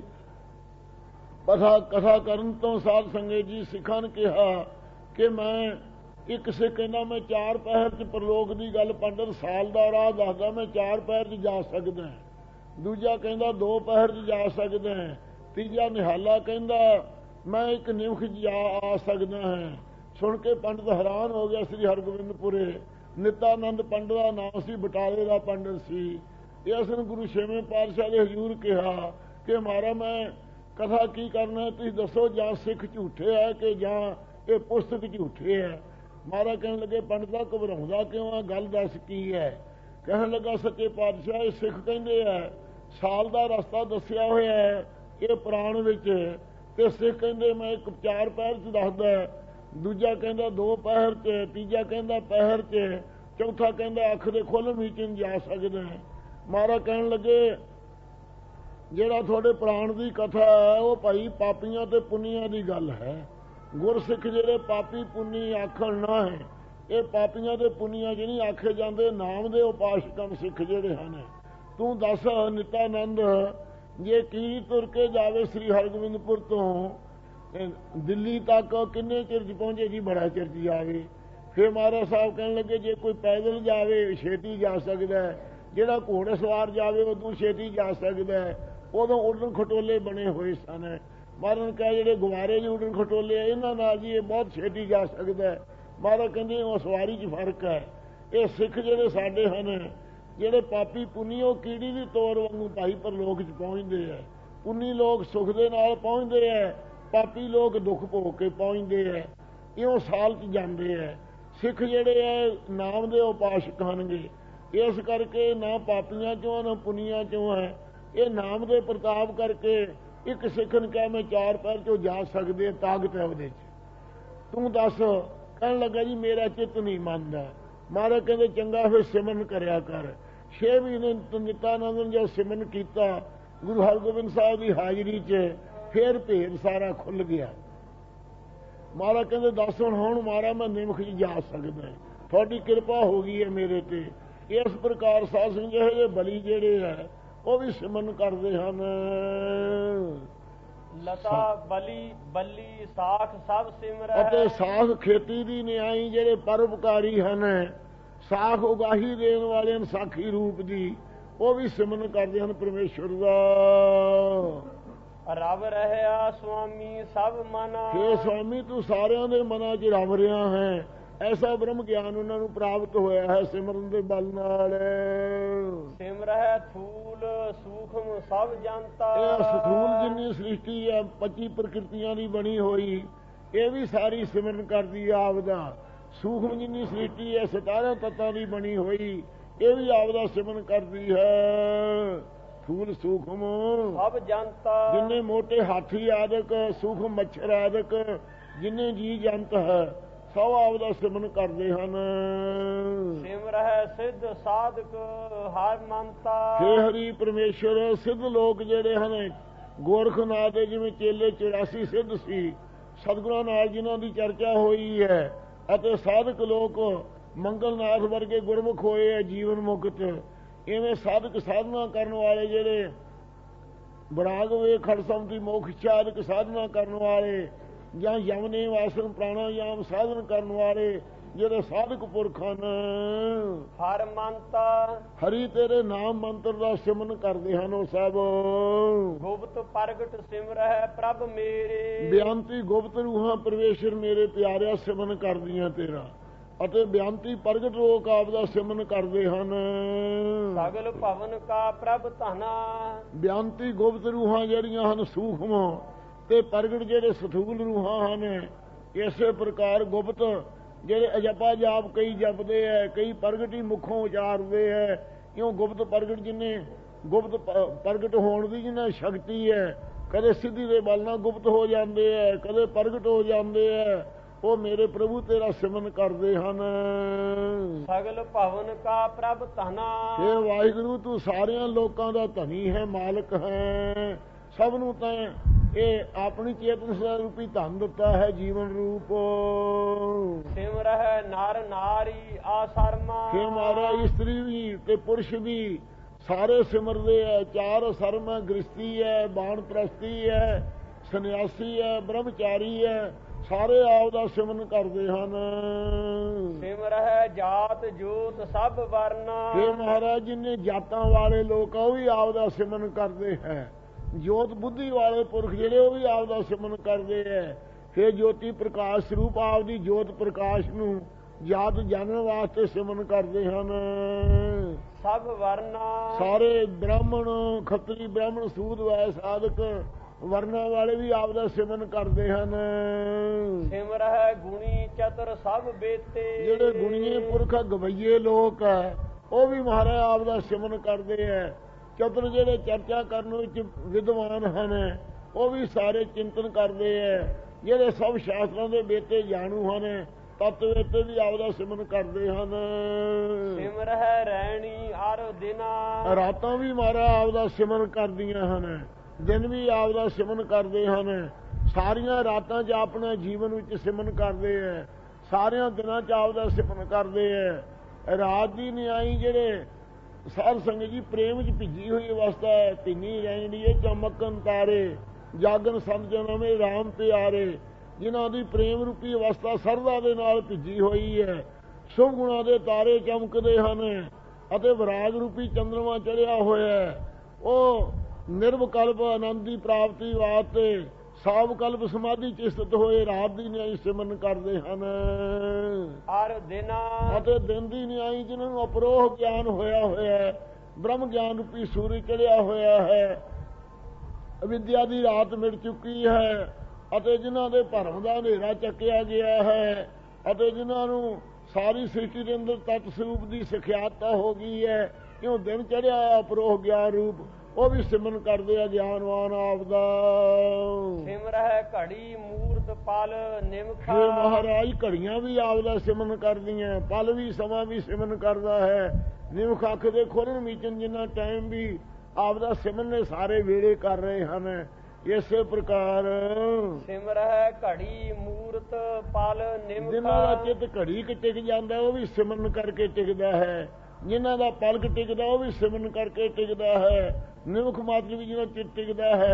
ਕਥਾ ਕਰਨ ਤੋਂ ਸਾਧ ਸੰਗਤ ਜੀ ਸਿੱਖਾਂ ਨੇ ਕਿਹਾ ਕਿ ਮੈਂ ਇੱਕ ਸਿੱਖ ਕਹਿੰਦਾ ਮੈਂ 4 ਪਹਿਰ 'ਚ ਪ੍ਰਲੋਕ ਦੀ ਗੱਲ, ਪੰਡਤ ਸਾਲ ਦਾ ਰਾਹ ਦੱਸਦਾ, ਮੈਂ 4 ਪਹਿਰ 'ਚ ਜਾ ਸਕਦਾ। ਦੂਜਾ ਕਹਿੰਦਾ 2 ਪਹਿਰ 'ਚ ਜਾ ਸਕਦਾ। ਤੀਜਾ ਨਿਹਾਲਾ ਕਹਿੰਦਾ ਮੈਂ 1 ਨਿਮਖ 'ਚ ਜਾ ਆ ਸਕਦਾ ਹਾਂ। ਸੁਣ ਕੇ ਪੰਡਤ ਹੈਰਾਨ ਹੋ ਗਿਆ। ਸ੍ਰੀ ਹਰਗੋਬਿੰਦਪੁਰੇ ਨਿਤਾਨੰਦ ਪੰਡਤ ਦਾ ਨਾਮ ਸੀ, ਬਟਾਲੇ ਦਾ ਪੰਡਤ ਸੀ। ਇਸ ਨੂੰ ਗੁਰੂ ਛੇਵੇਂ ਪਾਤਸ਼ਾਹ ਦੇ ਹਜ਼ੂਰ ਕਿਹਾ ਕਿ ਮਹਾਰਾ ਮੈਂ ਕਥਾ ਕੀ ਕਰਨਾ, ਤੁਸੀਂ ਦੱਸੋ, ਜਾਂ ਸਿੱਖ ਝੂਠੇ ਹੈ ਕਿ ਜਾਂ ਇਹ ਪੁਸਤਕ ਝੂਠੇ ਹੈ। ਮਹਾਰਾਜ ਕਹਿਣ ਲੱਗੇ ਪੰਡਤਾ ਘਬਰਾਉਂਦਾ ਕਿਉਂ ਆ, ਗੱਲ ਦੱਸ ਕੀ ਹੈ। ਕਹਿਣ ਲੱਗਾ ਸੱਚੇ ਪਾਤਸ਼ਾਹ ਇਹ ਸਿੱਖ ਕਹਿੰਦੇ ਆ ਸਾਲ ਦਾ ਰਸਤਾ ਦੱਸਿਆ ਹੋਇਆ ਹੈ ਇਹ ਪੁਰਾਣ ਵਿੱਚ, ਤੇ ਸਿੱਖ ਕਹਿੰਦੇ ਮੈਂ 4 ਪਹਿਰ 'ਚ ਦੱਸਦਾ, ਦੂਜਾ ਕਹਿੰਦਾ 2 ਪਹਿਰ 'ਚ, ਤੀਜਾ ਕਹਿੰਦਾ ਪਹਿਰ 'ਚ, ਚੌਥਾ ਕਹਿੰਦਾ ਅੱਖ ਦੇ ਖੁੱਲ੍ਹਣ ਵਿੱਚ ਜਾ ਸਕਦਾ। ਮਹਾਰਾਜ ਕਹਿਣ ਲੱਗੇ ਜਿਹੜਾ ਤੁਹਾਡੇ ਪੁਰਾਣ ਦੀ ਕਥਾ ਹੈ ਉਹ ਭਾਈ ਪਾਪੀਆਂ ਤੇ ਪੁੰਨੀਆਂ ਦੀ ਗੱਲ ਹੈ। ਗੁਰਸਿੱਖ ਜਿਹੜੇ ਪਾਪੀ ਪੁੰਨੀ ਆਖਣ ਨਾ ਹੈ, ਇਹ ਪਾਪੀਆਂ ਤੇ ਪੁੰਨੀਆਂ ਜਿਹਨੀ ਆਖੇ ਜਾਂਦੇ ਨਾਮ ਦੇ ਉਪਾਸ਼ਕਨ ਸਿੱਖ ਜਿਹੜੇ ਹਨ। ਤੂੰ ਦੱਸ ਨਿਤਾਨੰਦ, ਜੇ ਕੀ ਤੁਰ ਕੇ ਜਾਵੇ ਸ੍ਰੀ ਹਰਗੋਬਿੰਦਪੁਰ ਤੋਂ ਦਿੱਲੀ ਤੱਕ ਕਿੰਨੇ ਚਿਰ 'ਚ ਪਹੁੰਚੇ ਜੀ? ਬੜਾ ਚਿਰ 'ਚ ਜਾਵੇ। ਫਿਰ ਮਹਾਰਾਜ ਸਾਹਿਬ ਕਹਿਣ ਲੱਗੇ ਜੇ ਕੋਈ ਪੈਦਲ ਜਾਵੇ ਛੇਤੀ ਜਾ ਸਕਦਾ, ਜਿਹੜਾ ਘੋੜੇ ਸਵਾਰ ਜਾਵੇ ਉਦੋਂ ਛੇਤੀ ਜਾ ਸਕਦਾ। ਉਦੋਂ ਉਡਣ ਖਟੋਲੇ ਬਣੇ ਹੋਏ ਸਨ। ਮਹਾਰਾਜ ਨੇ ਕਿਹਾ ਜਿਹੜੇ ਗੁਬਾਰੇ ਜੀ ਉਡਣ ਖਟੋਲੇ ਆ ਇਹਨਾਂ ਨਾਲ ਜੀ ਇਹ ਬਹੁਤ ਛੇਤੀ ਜਾ ਸਕਦਾ। ਮਹਾਰਾਜ ਕਹਿੰਦੇ ਉਹ ਸਵਾਰੀ 'ਚ ਫਰਕ ਹੈ। ਇਹ ਸਿੱਖ ਜਿਹੜੇ ਸਾਡੇ ਹਨ, ਜਿਹੜੇ ਪਾਪੀ ਪੁੰਨੀ ਉਹ ਕੀੜੀ ਦੀ ਤੋਰ ਵਾਂਗੂ ਭਾਈ ਪਰਲੋਕ 'ਚ ਪਹੁੰਚਦੇ ਆ। ਪੁੰਨੀ ਲੋਕ ਸੁਖ ਦੇ ਨਾਲ ਪਹੁੰਚਦੇ ਆ, ਪਾਪੀ ਲੋਕ ਦੁੱਖ ਭੋਗ ਕੇ ਪਹੁੰਚਦੇ ਆ। ਇਉਂ ਸਾਲ 'ਚ ਜਾਂਦੇ ਆ। ਸਿੱਖ ਜਿਹੜੇ ਆ ਨਾਮ ਦੇ ਉਪਾਸ਼ਕ ਹਨਗੇ। ਇਸ ਕਰਕੇ ਨਾ ਪਾਪੀਆਂ 'ਚੋਂ ਨਾ ਪੁੰਨੀਆਂ 'ਚੋਂ ਹੈ। ਇਹ ਨਾਮ ਦੇ ਪ੍ਰਤਾਪ ਕਰਕੇ ਇੱਕ ਸਿੱਖ ਨੇ ਕਿਹਾ ਮੈਂ 4 ਪਹਿਰ 'ਚੋਂ ਜਾ ਸਕਦੇ, ਤਾਕਤ ਹੈ ਉਹਦੇ 'ਚ। ਤੂੰ ਦੱਸ। ਕਹਿਣ ਲੱਗਾ ਜੀ ਮੇਰਾ ਚਿੱਤ ਨਹੀਂ ਮੰਨਦਾ। ਮਹਾਰਾਜ ਕਹਿੰਦੇ ਚੰਗਾ ਫਿਰ ਸਿਮਰਨ ਕਰਿਆ ਕਰ। 6 ਮਹੀਨੇ ਨਿਤਾਨੰਦ ਨੇ ਜਦ ਸਿਮਰਨ ਕੀਤਾ ਗੁਰੂ ਹਰਗੋਬਿੰਦ ਸਾਹਿਬ ਦੀ ਹਾਜ਼ਰੀ 'ਚ, ਫਿਰ ਭੇਦ ਸਾਰਾ ਖੁੱਲ੍ਹ ਗਿਆ। ਮਹਾਰਾਜ ਕਹਿੰਦੇ ਦੱਸ ਹੁਣ ਮਹਾਰਾਜ ਮੈਂ ਨਿਮਖ 'ਚ ਜਾ ਸਕਦਾ, ਤੁਹਾਡੀ ਕਿਰਪਾ ਹੋ ਗਈ ਹੈ ਮੇਰੇ ਤੇ। ਇਸ ਪ੍ਰਕਾਰ ਸਾਧ ਸੰਗਤ ਜਿਹੇ ਬਲੀ ਜਿਹੜੇ ਹੈ ਉਹ ਵੀ ਸਿਮਰਨ ਕਰਦੇ ਹਨ। ਲਤਾ ਬਲੀ ਬੱਲੀ ਸਾਖ ਸਭ ਸਿਮਰੈ ਅਤੇ ਸਾਖ ਖੇਤੀ ਦੀ ਨਿਆਈ ਜਿਹੜੇ ਪਰਉਪਕਾਰੀ ਹਨ, ਸਾਖ ਉਗਾਹੀ ਦੇਣ ਵਾਲੇ ਹਨ ਸਾਖੀ ਰੂਪ ਦੀ, ਉਹ ਵੀ ਸਿਮਰਨ ਕਰਦੇ ਹਨ ਪਰਮੇਸ਼ਵਰ ਦਾ। ਰਵ ਰਹਿਆ ਸੁਆਮੀ ਸਭ ਮਨਾ ਹੇ ਸੁਆਮੀ ਤੂੰ ਸਾਰਿਆਂ ਦੇ ਮਨਾਂ 'ਚ ਰਵ ਰਿਹਾ ਹੈ। ਐਸਾ ਬ੍ਰਹਮ ਗਿਆਨ ਉਹਨਾਂ ਨੂੰ ਪ੍ਰਾਪਤ ਹੋਇਆ ਹੈ ਸਿਮਰਨ ਦੇ ਬਲ ਨਾਲ। ਸਿਮਰਹਿ ਥੂਲ ਸੂਖਮ ਸਭ ਜਨਤਾ ਇਹ ਸਥੂਲ ਜਿੰਨੀ ਸ੍ਰਿਸ਼ਟੀ ਹੈ 25 ਪ੍ਰਕਿਰਤੀਆਂ ਦੀ ਬਣੀ ਹੋਈ, ਇਹ ਵੀ ਸਾਰੀ ਸਿਮਰਨ ਕਰਦੀ ਹੈ ਆਪਦਾ। ਸੂਖਮ ਜਿੰਨੀ ਸ੍ਰਿਸ਼ਟੀ ਹੈ 17 ਤੱਤਾਂ ਦੀ ਬਣੀ ਹੋਈ, ਇਹ ਵੀ ਆਪਦਾ ਸਿਮਰਨ ਕਰਦੀ ਹੈ। ਥੂਲ ਸੂਖਮ ਸਭ ਜਨਤਾ ਜਿੰਨੇ ਮੋਟੇ ਹਾਥੀ ਆਦਿਕ, ਸੂਖਮ ਮੱਛਰ ਆਦਿਕ, ਜਿੰਨੇ ਜੀ ਜੰਤ ਹੈ ਸਭ ਆਪਦਾ ਸਿਮਰਨ ਕਰਦੇ ਹਨ। ਸਿਮਰਹਿ ਸਿੱਧ ਸਾਧਕ ਹਰ ਮੰਤਾ ਹੇ ਹਰੀ ਪਰਮੇਸ਼ਰ, ਸਿੱਧ ਲੋਕ ਜਿਹੜੇ ਹਨ ਗੋਰਖਨਾਥ ਦੇ ਜਿਵੇਂ ਚੇਲੇ 84 ਸਿੱਧ ਸੀ, ਸਤਿਗੁਰਾਂ ਨਾਲ ਜਿਨ੍ਹਾਂ ਦੀ ਚਰਚਾ ਹੋਈ ਹੈ, ਅਤੇ ਸਾਧਕ ਲੋਕ ਮੰਗਲਨਾਥ ਵਰਗੇ ਗੁਰਮੁਖ ਹੋਏ ਹੈ ਜੀਵਨ ਮੁਕਤ, ਇਵੇਂ ਸਾਧਕ ਸਾਧਨਾ ਕਰਨ ਵਾਲੇ ਜਿਹੜੇ ਬਰਾਗ ਵੇ ਖੜਸਮਤੀ ਮੋਖ ਆਦਿਕ ਸਾਧਨਾ ਕਰਨ ਵਾਲੇ, ਜਾਂ ਯਮਨੇ ਵਾਸਨ ਪ੍ਰਾਣਾਯਾਮ ਸਾਧਨ ਕਰਨ ਵਾਲੇ ਜਿਹੜੇ ਸਾਧਕ ਪੁਰਖ ਹਨ, ਹਰ ਮੰਤਾ ਹਰੀ ਤੇਰੇ ਨਾਮ ਮੰਤਰ ਦਾ ਸਿਮਰਨ ਕਰਦੇ ਹਨ। ਉਹ ਸਭ ਗੁਪਤ ਪ੍ਰਗਟ ਸਿਮਰਹਿ ਪ੍ਰਭ ਮੇਰੇ ਬਿਆੰਤੀ ਗੁਪਤ ਰੂਹਾਂ ਪਰਮੇਸ਼ਰ ਮੇਰੇ ਪਿਆਰਿਆ ਸਿਮਰਨ ਕਰਦੀਆਂ ਤੇਰਾ, ਅਤੇ ਬਿਆੰਤੀ ਪ੍ਰਗਟ ਲੋਕ ਆਪ ਦਾ ਸਿਮਰਨ ਕਰਦੇ ਹਨ। ਸਗਲ ਭਵਨ ਕਾ ਪ੍ਰਭ ਧਨਾ ਬਿਆੰਤੀ ਗੁਪਤ ਰੂਹਾਂ ਜਿਹੜੀਆਂ ਹਨ ਸੂਖਮ, ਤੇ ਪ੍ਰਗਟ ਜਿਹੜੇ ਸਥੂਲ ਰੂਹਾਂ ਹਨ। ਇਸੇ ਪ੍ਰਕਾਰ ਗੁਪਤ ਜਿਹੜੇ ਅਜਪਾ ਜਾਪ ਕਈ ਜਪਦੇ ਹੈ, ਕਈ ਪ੍ਰਗਟ ਹੀ ਮੁਖੋਂ ਉਚਾਰਦੇ ਹੈ। ਕਿਉਂ ਗੁਪਤ ਪ੍ਰਗਟ ਜਿੰਨੇ ਗੁਪਤ ਪ੍ਰਗਟ ਹੋਣ ਦੀ ਜਿਹਨਾਂ ਸ਼ਕਤੀ ਹੈ, ਕਦੇ ਸਿੱਧੀ ਦੇ ਬਲ ਨਾਲ ਗੁਪਤ ਹੋ ਜਾਂਦੇ ਹੈ, ਕਦੇ ਪ੍ਰਗਟ ਹੋ ਜਾਂਦੇ ਹੈ, ਉਹ ਮੇਰੇ ਪ੍ਰਭੂ ਤੇਰਾ ਸਿਮਰਨ ਕਰਦੇ ਹਨ। ਸਗਲ ਭਵਨ ਕਾ ਪ੍ਰਭ ਧਨਾ ਹੇ ਵਾਹਿਗੁਰੂ ਤੂੰ ਸਾਰਿਆਂ ਲੋਕਾਂ ਦਾ ਧਨੀ ਹੈ, ਮਾਲਕ ਹੈ। ਸਭ ਨੂੰ ਤਾਂ ਇਹ ਆਪਣੀ ਚੇਤਨ ਸਦਾ ਰੂਪੀ ਧਨ ਦਿੱਤਾ ਹੈ, ਜੀਵਨ ਰੂਪ। ਸਿਮਰਹਿ ਨਰ ਨਾਰੀ ਆਸਰਮਾ ਹੇ ਮਾਰਾ ਇਸਤਰੀ ਵੀ ਤੇ ਪੁਰਸ਼ ਵੀ ਸਾਰੇ ਸਿਮਰਦੇ ਹੈ। 4 ਸਰਮ ਹੈ, ਗ੍ਰਸਤੀ ਹੈ, ਬਾਣ ਪ੍ਰਸਤੀ ਹੈ, ਸੰਨਿਆਸੀ ਹੈ, ਬ੍ਰਹਮਚਾਰੀ ਹੈ, ਸਾਰੇ ਆਪ ਦਾ ਸਿਮਰਨ ਕਰਦੇ ਹਨ। ਸਿਮਰਹਿ ਜਾਤ ਜੋਤ ਸਭ ਵਰਨਾ ਹੇ ਮਹਾਰਾਜ ਜਿੰਨੇ ਜਾਤਾਂ ਵਾਲੇ ਲੋਕ ਉਹ ਵੀ ਆਪ ਦਾ ਸਿਮਰਨ ਕਰਦੇ ਹੈ। ਜੋਤ ਬੁੱਧੀ ਵਾਲੇ ਪੁਰਖ ਜਿਹੜੇ ਉਹ ਵੀ ਆਪ ਦਾ ਸਿਮਰਨ ਕਰਦੇ ਹੈ। ਹੇ ਜੋਤੀ ਪ੍ਰਕਾਸ਼ ਸਰੂਪ ਆਪ ਦੀ ਜੋਤ ਪ੍ਰਕਾਸ਼ ਨੂੰ ਜਾਤ ਜਾਣਨ ਵਾਸਤੇ ਸਿਮਰਨ ਕਰਦੇ ਹਨ। ਸਭ ਵਰਨਾ ਸਾਰੇ ਬ੍ਰਾਹਮਣ ਖੱਤਰੀ ਬ੍ਰਾਹਮਣ ਸੂਦ ਵੈ ਸਾਧਕ ਵਰਨਾ ਵਾਲੇ ਵੀ ਆਪ ਦਾ ਸਿਮਰਨ ਕਰਦੇ ਹਨ। ਸਿਮਰਹਿ ਗੁਣੀ ਚਤੁਰ ਸਭ ਬੇਤੇ ਜਿਹੜੇ ਗੁਣੀਏ ਪੁਰਖ ਗਵਈਏ ਲੋਕ ਹੈ ਉਹ ਵੀ ਮਹਾਰਾਜ ਆਪ ਦਾ ਸਿਮਰਨ ਕਰਦੇ ਹੈ। ਚਤੁਰ ਜਿਹੜੇ ਚਰਚਾ ਕਰਨ ਵਿੱਚ ਵਿਦਵਾਨ ਹਨ ਉਹ ਵੀ ਸਾਰੇ ਚਿੰਤਨ ਕਰਦੇ ਹੈ। ਜਿਹੜੇ ਸਭ ਸ਼ਾਸਤਰਾਂ ਦੇ ਬੇਤੇ ਜਾਣੂ ਹਨ ਤਤਵੇਤੇ ਵੀ ਆਪ ਦਾ ਸਿਮਰਨ ਕਰਦੇ ਹਨ। ਸਿਮਰਹਿ ਰਹਿਣੀ ਅਰ ਦਿਨਾ ਰਾਤਾਂ ਵੀ ਮਹਾਰਾਜ ਆਪ ਦਾ ਸਿਮਰਨ ਕਰਦੀਆਂ ਹਨ, ਦਿਨ ਵੀ ਆਪ ਦਾ ਸਿਮਰਨ ਕਰਦੇ ਹਨ। ਸਾਰੀਆਂ ਰਾਤਾਂ 'ਚ ਆਪਣੇ ਜੀਵਨ ਵਿੱਚ ਸਿਮਰਨ ਕਰਦੇ ਹੈ, ਸਾਰਿਆਂ ਦਿਨਾਂ 'ਚ ਆਪ ਦਾ ਸਿਮਰਨ ਕਰਦੇ ਹੈ। ਰਾਤ ਦੀ ਨਿਆਈ ਜਿਹੜੇ ਸਾਧ ਸੰਗਤ ਜੀ ਪ੍ਰੇਮ 'ਚ ਭਿੱਜੀ ਹੋਈ ਅਵਸਥਾ ਹੈ, ਧਿੰਨੀ ਰਹਿਣੀਏ ਚਮਕਨ ਤਾਰੇ ਜਾਗਨ ਸੰਤ ਜਨਮੇ ਰਾਮ ਪਿਆਰੇ, ਜਿਨ੍ਹਾਂ ਦੀ ਪ੍ਰੇਮ ਰੂਪੀ ਅਵਸਥਾ ਸਰਦਾ ਦੇ ਨਾਲ ਭਿੱਜੀ ਹੋਈ ਹੈ। ਸ਼ੁਭ ਗੁਣਾਂ ਦੇ ਤਾਰੇ ਚਮਕਦੇ ਹਨ ਅਤੇ ਵਿਰਾਗ ਰੂਪੀ ਚੰਦਰਮਾ ਚੜਿਆ ਹੋਇਆ ਹੈ। ਉਹ ਨਿਰਵਕਲਪ ਆਨੰਦ ਦੀ ਪ੍ਰਾਪਤੀ ਵਾਸਤੇ ਸਾਵਕਲਪ ਸਮਾਧੀ 'ਚ ਸਥਿਤ ਹੋਏ ਰਾਤ ਦੀ ਨਿਆਈ ਸਿਮਰਨ ਕਰਦੇ ਹਨ। ਅਰ ਦਿਨਾ ਅਤੇ ਦਿਨ ਦੀ ਨਿਆਈ ਜਿਹਨਾਂ ਨੂੰ ਅਪਰੋਹ ਗਿਆਨ ਹੋਇਆ ਹੈ, ਬ੍ਰਹਮ ਗਿਆਨ ਰੂਪੀ ਸੂਰਜ ਚੜਿਆ ਹੋਇਆ ਹੈ, ਅਵਿਦਿਆ ਦੀ ਰਾਤ ਮਿਟ ਚੁੱਕੀ ਹੈ, ਅਤੇ ਜਿਨ੍ਹਾਂ ਦੇ ਭਰਮ ਦਾ ਹਨੇਰਾ ਚੱਕਿਆ ਗਿਆ ਹੈ, ਅਤੇ ਜਿਨ੍ਹਾਂ ਨੂੰ ਸਾਰੀ ਸ੍ਰਿਸ਼ਟੀ ਦੇ ਅੰਦਰ ਤਤ ਸਰੂਪ ਦੀ ਸਿਖਿਆਤਾ ਹੋ ਗਈ ਹੈ। ਕਿਉਂ ਦਿਨ ਚੜਿਆ ਅਪਰੋਹ ਗਿਆਨ ਰੂਪ, ਉਹ ਵੀ ਸਿਮਰਨ ਕਰਦੇ ਆ ਗਿਆਨਵਾਨ ਆਪ ਦਾ। ਸਿਮਰਹਿ ਘੜੀ ਮੂਰਤ ਪਲ ਨਿਮਖਾ ਹੇ ਮਹਾਰਾਜ ਘੜੀਆਂ ਵੀ ਆਪ ਦਾ ਸਿਮਰਨ ਕਰਦੀਆਂ, ਪਲ ਵੀ ਸਮਾਂ ਵੀ ਸਿਮਰਨ ਕਰਦਾ ਹੈ। ਨਿਮਖ ਅੱਖ ਦੇ ਖੋਲਣ ਮੀਚਣ ਜਿੰਨਾ ਟਾਈਮ ਵੀ ਆਪ ਦਾ ਸਿਮਰਨ ਸਾਰੇ ਵੇਲੇ ਕਰ ਰਹੇ ਹਨ। ਇਸੇ ਪ੍ਰਕਾਰ ਸਿਮਰਹਿ ਘੜੀ ਮੂਰਤ ਪਲ ਨਿਮਖਾ ਜਿਨ੍ਹਾਂ ਦਾ ਚਿੱਤ ਘੜੀ ਕਿ ਟਿਕ ਜਾਂਦਾ ਉਹ ਵੀ ਸਿਮਰਨ ਕਰਕੇ ਟਿਕਦਾ ਹੈ, ਜਿਨ੍ਹਾਂ ਦਾ ਪਲਕ ਟਿਕਦਾ ਉਹ ਵੀ ਸਿਮਰਨ ਕਰਕੇ ਟਿਕਦਾ ਹੈ। ਨਿਮਖ ਮਾਤਰ ਵੀ ਜਿਹਨਾਂ ਚਿੱਤ ਟਿਕਦਾ ਹੈ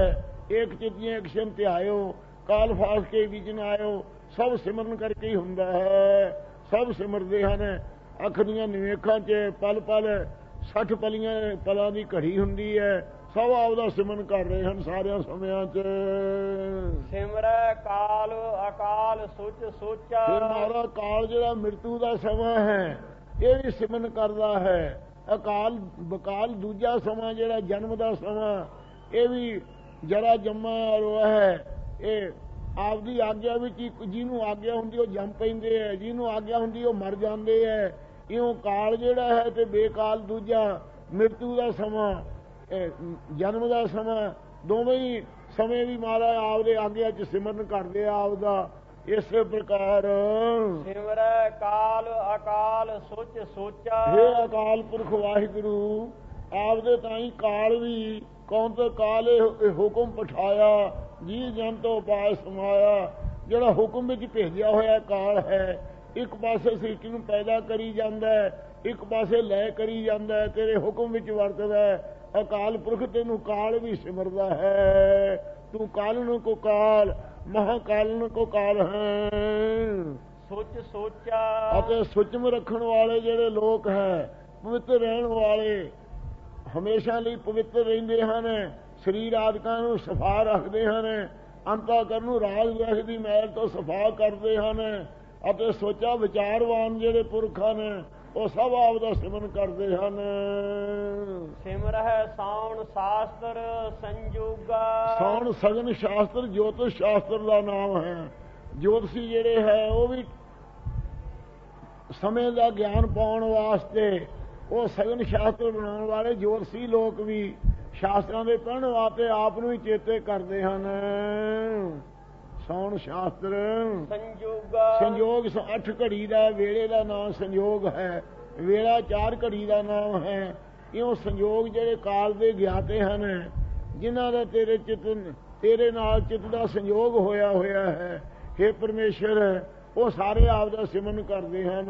ਏਕ ਚਿਤੀਆਂ ਇਕਸ਼ਨ ਧਿਆਇਓ, ਕਾਲ ਫਾਸ ਕੇ ਵਿੱਚ ਨ ਆਇਓ। ਸਭ ਸਿਮਰਨ ਕਰਕੇ ਹੀ ਹੁੰਦਾ ਹੈ, ਸਭ ਸਿਮਰਦੇ ਹਨ। ਅੱਖ ਦੀਆਂ ਨਿਵੇਖਾਂ 'ਚ ਪਲ ਪਲ 60 ਪਲਾਂ ਦੀ ਘੜੀ ਹੁੰਦੀ ਹੈ। ਸਭ ਆਪਦਾ ਸਿਮਰਨ ਕਰ ਰਹੇ ਹਨ ਸਾਰਿਆਂ ਸਮਿਆਂ 'ਚ। ਸਿਮਰੈ ਕਾਲ ਅਕਾਲ ਸੁਚ ਸੋਚਾ। ਫਿਰ ਮਹਾਰਾਜ ਕਾਲ ਜਿਹੜਾ ਮ੍ਰਿਤੂ ਦਾ ਸਮਾਂ ਹੈ ਇਹ ਵੀ ਸਿਮਰਨ ਕਰਦਾ ਹੈ। ਅਕਾਲ ਬਕਾਲ ਦੂਜਾ ਸਮਾਂ ਜਿਹੜਾ ਜਨਮ ਦਾ ਸਮਾਂ, ਇਹ ਵੀ ਜਰਾ ਜੰਮਾ ਰੋਆ ਹੈ। ਇਹ ਆਪਦੀ ਆਗਿਆ ਵਿੱਚ ਜਿਹਨੂੰ ਆਗਿਆ ਹੁੰਦੀ ਉਹ ਜੰਮ ਪੈਂਦੇ ਹੈ, ਜਿਹਨੂੰ ਆਗਿਆ ਹੁੰਦੀ ਉਹ ਮਰ ਜਾਂਦੇ ਹੈ। ਇਉਂ ਕਾਲ ਜਿਹੜਾ ਹੈ ਤੇ ਬੇਕਾਲ ਦੂਜਾ, ਮ੍ਰਿਤੂ ਦਾ ਸਮਾਂ, ਜਨਮ ਦਾ ਸਮਾਂ, ਦੋਵੇਂ ਹੀ ਸਮੇਂ ਵੀ ਮਹਾਰਾਜ ਆਪਦੇ ਆਗਿਆ 'ਚ ਸਿਮਰਨ ਕਰਦੇ ਆ ਆਪਦਾ। ਇਸੇ ਪ੍ਰਕਾਰ ਸਿਮਰੈ ਕਾਲ ਅਕਾਲ ਸੁਚ ਸੋਚਾ। ਹੇ ਅਕਾਲ ਪੁਰਖ ਵਾਹਿਗੁਰੂ, ਆਪਦੇ ਤਾਈਂ ਕਾਲ ਵੀ ਕੌਣ ਤੇ ਕਾਲ ਇਹ ਹੁਕਮ ਪਠਾਇਆ, ਜੀ ਜਨ ਤੋਂ ਪਾਸ ਸਮਾਇਆ। ਜਿਹੜਾ ਹੁਕਮ ਵਿੱਚ ਭੇਜਿਆ ਹੋਇਆ ਕਾਲ ਹੈ, ਇੱਕ ਪਾਸੇ ਸ੍ਰਿਸ਼ਟੀ ਨੂੰ ਪੈਦਾ ਕਰੀ ਜਾਂਦਾ, ਇੱਕ ਪਾਸੇ ਲੈ ਕਰੀ ਜਾਂਦਾ, ਤੇਰੇ ਹੁਕਮ ਵਿੱਚ ਵਰਤਦਾ। ਅਕਾਲ ਪੁਰਖ ਤੈਨੂੰ ਕਾਲ ਵੀ ਸਿਮਰਦਾ ਹੈ। ਤੂੰ ਕਾਲਨ ਕੋ ਕਾਲ, ਮਹਾਕਾਲਨ ਕੋ ਕਾਲ ਹੈ। ਸੁਚ ਸੋਚਾ। ਅਤੇ ਸੁਚਮ ਰੱਖਣ ਵਾਲੇ ਜਿਹੜੇ ਲੋਕ ਹੈ, ਪਵਿੱਤਰ ਰਹਿਣ ਵਾਲੇ, ਹਮੇਸ਼ਾ ਲਈ ਪਵਿੱਤਰ ਰਹਿੰਦੇ ਹਨ, ਸਰੀਰ ਆਦਿਕਾਂ ਨੂੰ ਸਫਾ ਰੱਖਦੇ ਹਨ, ਅੰਤःਕਰਨ ਨੂੰ ਰਾਜ ਵੇਖ ਦੀ ਮੈਲ ਤੋਂ ਸਫਾ ਕਰਦੇ ਹਨ। ਅਤੇ ਸੋਚਾ ਵਿਚਾਰਵਾਨ ਜਿਹੜੇ ਪੁਰਖ ਹਨ ਉਹ ਸਭ ਆਪਦਾ ਸਿਮਰਨ ਕਰਦੇ ਹਨ। ਸਿਮਰਹਿ ਸਾਉਣ ਸ਼ਾਸਤਰ ਸੰਜੋਗਾ। ਸਾਉਣ ਸਗਨ ਸ਼ਾਸਤਰ ਜੋਤਿਸ਼ ਸ਼ਾਸਤਰ ਦਾ ਨਾਮ ਹੈ। ਜੋਤਸ਼ੀ ਜਿਹੜੇ ਹੈ ਉਹ ਵੀ ਸਮੇਂ ਦਾ ਗਿਆਨ ਪਾਉਣ ਵਾਸਤੇ, ਉਹ ਸਗਨ ਸ਼ਾਸਤਰ ਬਣਾਉਣ ਵਾਲੇ ਜੋਤਸ਼ੀ ਲੋਕ ਵੀ ਸ਼ਾਸਤਰਾਂ ਦੇ ਪੜ੍ਹਨ ਵਾਸਤੇ ਆਪ ਨੂੰ ਹੀ ਚੇਤੇ ਕਰਦੇ ਹਨ। ਸਾਉਣ ਸ਼ਾਸਤਰ ਸੰਜੋਗਾ। ਸੰਜੋਗ 8 ਘੜੀ ਦਾ ਵੇਲੇ ਦਾ ਨਾਮ ਸੰਜੋਗ ਹੈ, ਵੇਲਾ 4 ਘੜੀ ਦਾ ਨਾਮ ਹੈ। ਇਉਂ ਸੰਜੋਗ ਜਿਹੜੇ ਕਾਲ ਦੇ ਗਿਆਤੇ ਹਨ, ਜਿਨ੍ਹਾਂ ਦਾ ਤੇਰੇ ਨਾਲ ਚਿੱਤ ਦਾ ਸੰਜੋਗ ਹੋਇਆ ਹੈ, ਹੇ ਪਰਮੇਸ਼ਰ, ਉਹ ਸਾਰੇ ਆਪ ਦਾ ਸਿਮਰਨ ਕਰਦੇ ਹਨ।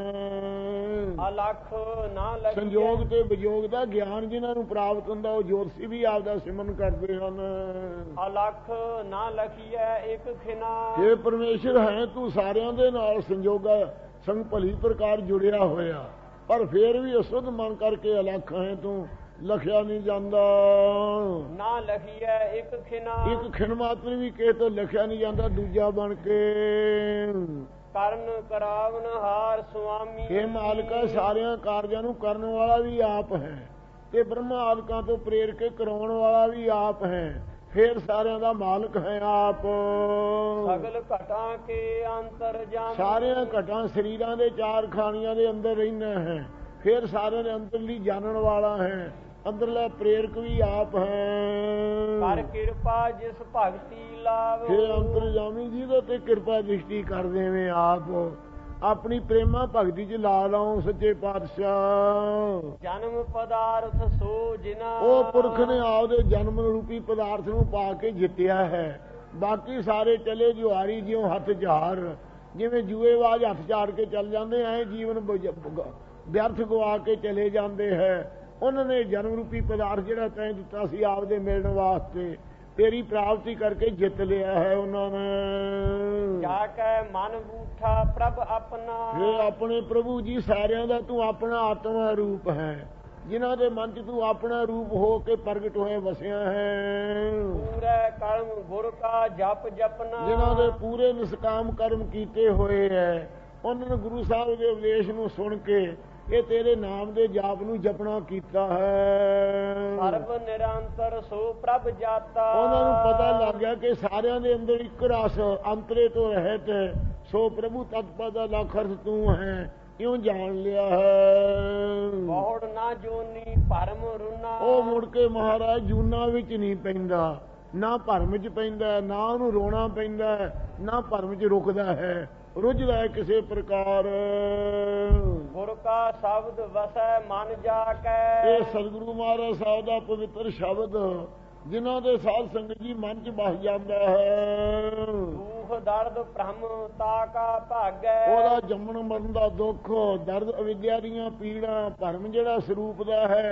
ਅਲਖ ਨਾ ਲਖੀਐ। ਸੰਜੋਗ ਤੇ ਵਿਜੋਗ ਦਾ ਗਿਆਨ ਜਿਨ੍ਹਾਂ ਨੂੰ ਪ੍ਰਾਪਤ ਹੁੰਦਾ ਉਹ ਜੋਤਸ਼ੀ ਵੀ ਆਪ ਦਾ ਸਿਮਰਨ ਕਰਦੇ ਹਨ। ਅਲਖ ਨਾ ਲਖੀਐ ਇੱਕ ਖਿਨਾ। ਹੇ ਪਰਮੇਸ਼ਰ, ਹੈ ਤੂੰ ਸਾਰਿਆਂ ਦੇ ਨਾਲ ਸੰਜੋਗਾ ਸੰਗ ਭਲੀ ਪ੍ਰਕਾਰ ਜੁੜਿਆ ਹੋਇਆ, ਪਰ ਫੇਰ ਵੀ ਅਸੁੱਧ ਮਨ ਕਰਕੇ ਅਲਖ ਹੈ ਤੂੰ, ਲਖਿਆ ਨਹੀਂ ਜਾਂਦਾ। ਨਾ ਲਖੀਐ ਇੱਕ ਖਿਨਾ। ਇੱਕ ਖਿਣ ਮਾਤਰ ਵੀ ਕਿਸੇ ਤੋਂ ਲਿਖਿਆ ਨਹੀਂ ਜਾਂਦਾ ਦੂਜਾ ਬਣ ਕੇ। ਕਰਨ ਕਰਾਵਨ ਹਾਰ ਸੁਆਮੀ। ਇਹ ਮਾਲਕਾ, ਸਾਰਿਆਂ ਕਾਰਜਾਂ ਨੂੰ ਕਰਨ ਵਾਲਾ ਵੀ ਆਪ ਹੈ ਤੇ ਬ੍ਰਹਮਾ ਆਦਿਕਾਂ ਤੋਂ ਪ੍ਰੇਰ ਕੇ ਕਰਾਉਣ ਵਾਲਾ ਵੀ ਆਪ ਹੈ, ਫੇਰ ਸਾਰਿਆਂ ਦਾ ਮਾਲਕ ਹੈ ਆਪ। ਸਗਲ ਘਟਾਂ ਕੇ ਅੰਤਰਜਾਮੀ। ਸਾਰਿਆਂ ਘਟਾਂ ਸਰੀਰਾਂ ਦੇ 4 ਖਾਣੀਆਂ ਦੇ ਅੰਦਰ ਰਹਿਣਾ ਹੈ, ਫੇਰ ਸਾਰਿਆਂ ਦੇ ਅੰਦਰਲੀ ਜਾਣਨ ਵਾਲਾ ਹੈ, ਅੰਦਰਲਾ ਪ੍ਰੇਰਕ ਵੀ ਆਪ ਹੈ। ਕਰ ਕਿਰਪਾ ਜਿਸ ਭਗਤੀ ਲਾਭ। ਹੇ ਅੰਤਰਜਾਮੀ, ਜਿਹਦੇ ਤੇ ਕਿਰਪਾ ਦ੍ਰਿਸ਼ਟੀ ਕਰ ਦੇਵੇਂ ਆਪ, ਆਪਣੀ ਪ੍ਰੇਮਾ ਭਗਤੀ ਚ ਲਾ ਲਾਓ ਸੱਚੇ ਪਾਤਸ਼ਾਹ। ਜਨਮ ਪਦਾਰਥ ਸੋ ਜਿਨਾ। ਉਹ ਪੁਰਖ ਨੇ ਆਪਦੇ ਜਨਮ ਰੂਪੀ ਪਦਾਰਥ ਨੂੰ ਪਾ ਕੇ ਜਿੱਤਿਆ ਹੈ। ਬਾਕੀ ਸਾਰੇ ਚਲੇ ਜੁਹਾਰੀ ਜਿਉਂ ਹੱਥ ਝਾਰ, ਜਿਵੇਂ ਜੂਏਬਾਜ਼ ਹੱਥ ਝਾੜ ਕੇ ਚੱਲ ਜਾਂਦੇ ਐ, ਜੀਵਨ ਵਿਅਰਥ ਗਵਾ ਕੇ ਚਲੇ ਜਾਂਦੇ ਹੈ। ਉਹਨਾਂ ਨੇ ਜਨਮ ਰੂਪੀ ਪਦਾਰਥ ਜਿਹੜਾ ਤੈਂ ਦਿੱਤਾ ਸੀ ਆਪਦੇ ਮਿਲਣ ਵਾਸਤੇ, ਤੇਰੀ ਪ੍ਰਾਪਤੀ ਕਰਕੇ ਜਿੱਤ ਲਿਆ ਹੈ ਉਹਨਾਂ ਨੇ। ਜਾ ਕੇ ਮਨ ਬੂਠਾ ਪ੍ਰਭ ਆਪਣਾ। ਇਹ ਆਪਣੇ ਪ੍ਰਭੂ ਜੀ, ਸਾਰਿਆਂ ਦਾ ਤੂੰ ਆਪਣਾ ਆਤਮਾ ਰੂਪ ਹੈ, ਜਿਨ੍ਹਾਂ ਦੇ ਮਨ 'ਚ ਤੂੰ ਆਪਣਾ ਰੂਪ ਹੋ ਕੇ ਪ੍ਰਗਟ ਹੋਏ ਵਸਿਆ ਹੈ। ਪੂਰੇ ਕਰਮ ਗੁਰ ਕਾ ਜਪ ਜਪਨਾ। ਜਿਨ੍ਹਾਂ ਦੇ ਪੂਰੇ ਨਿਸਕਾਮ ਕਰਮ ਕੀਤੇ ਹੋਏ ਹੈ, ਉਹਨਾਂ ਨੇ ਗੁਰੂ ਸਾਹਿਬ ਦੇ ਉਪਦੇਸ਼ ਨੂੰ ਸੁਣ ਕੇ ਇਹ ਤੇਰੇ ਨਾਮ ਦੇ ਜਾਪ ਨੂੰ ਜਪਣਾ ਕੀਤਾ ਹੈ। ਸਰਬ ਨਿਰੰਤਰ ਸੋ ਪ੍ਰਭ ਜਾਤਾ। ਉਹਨਾਂ ਨੂੰ ਪਤਾ ਲੱਗ ਗਿਆ ਕਿ ਸਾਰਿਆਂ ਦੇ ਅੰਦਰ ਇੱਕ ਰਸ ਅੰਤਰੇ ਤੋਂ ਰਹਿਤ, ਸੋ ਪ੍ਰਭੂ ਤਤਪਦ ਦਾ ਲੱਖ ਅਰਥ ਤੂੰ ਹੈ, ਇਉਂ ਜਾਣ ਲਿਆ ਹੈ। ਬਹੁੜ ਨਾ ਜੋਨੀ ਭਰਮ ਰੁਨਾ। ਉਹ ਮੁੜ ਕੇ ਮਹਾਰਾਜ ਜੂਨਾ ਵਿੱਚ ਨਹੀਂ ਪੈਂਦਾ, ਨਾ ਭਰਮ 'ਚ ਪੈਂਦਾ, ਨਾ ਉਹਨੂੰ ਰੋਣਾ ਪੈਂਦਾ, ਨਾ ਭਰਮ 'ਚ ਰੁਕਦਾ ਹੈ, ਰੁੱਝਦਾ ਹੈ ਕਿਸੇ ਪ੍ਰਕਾਰ। ਗੁਰ ਕਾ ਸ਼ਬਦ ਵਸੈ ਮਨ ਜਾ ਕੇ। ਇਹ ਸਤਿਗੁਰੂ ਮਹਾਰਾਜ ਸਾਹਿਬ ਦਾ ਪਵਿੱਤਰ ਸ਼ਬਦ ਜਿਨ੍ਹਾਂ ਦੇ ਸਾਧ ਸੰਗਤ ਜੀ ਮਨ 'ਚ ਵਸ ਜਾਂਦਾ ਹੈ। ਦੁਖ ਦਰਦ ਭ੍ਰਮ ਤਾ ਕਾ ਭਾਗੈ। ਉਹਦਾ ਜੰਮਣ ਮਰਨ ਦਾ ਦੁੱਖ, ਦਰਦ, ਅਵਿਦਿਆ ਦੀਆਂ ਪੀੜਾਂ, ਭਰਮ ਜਿਹੜਾ ਸਰੂਪ ਦਾ ਹੈ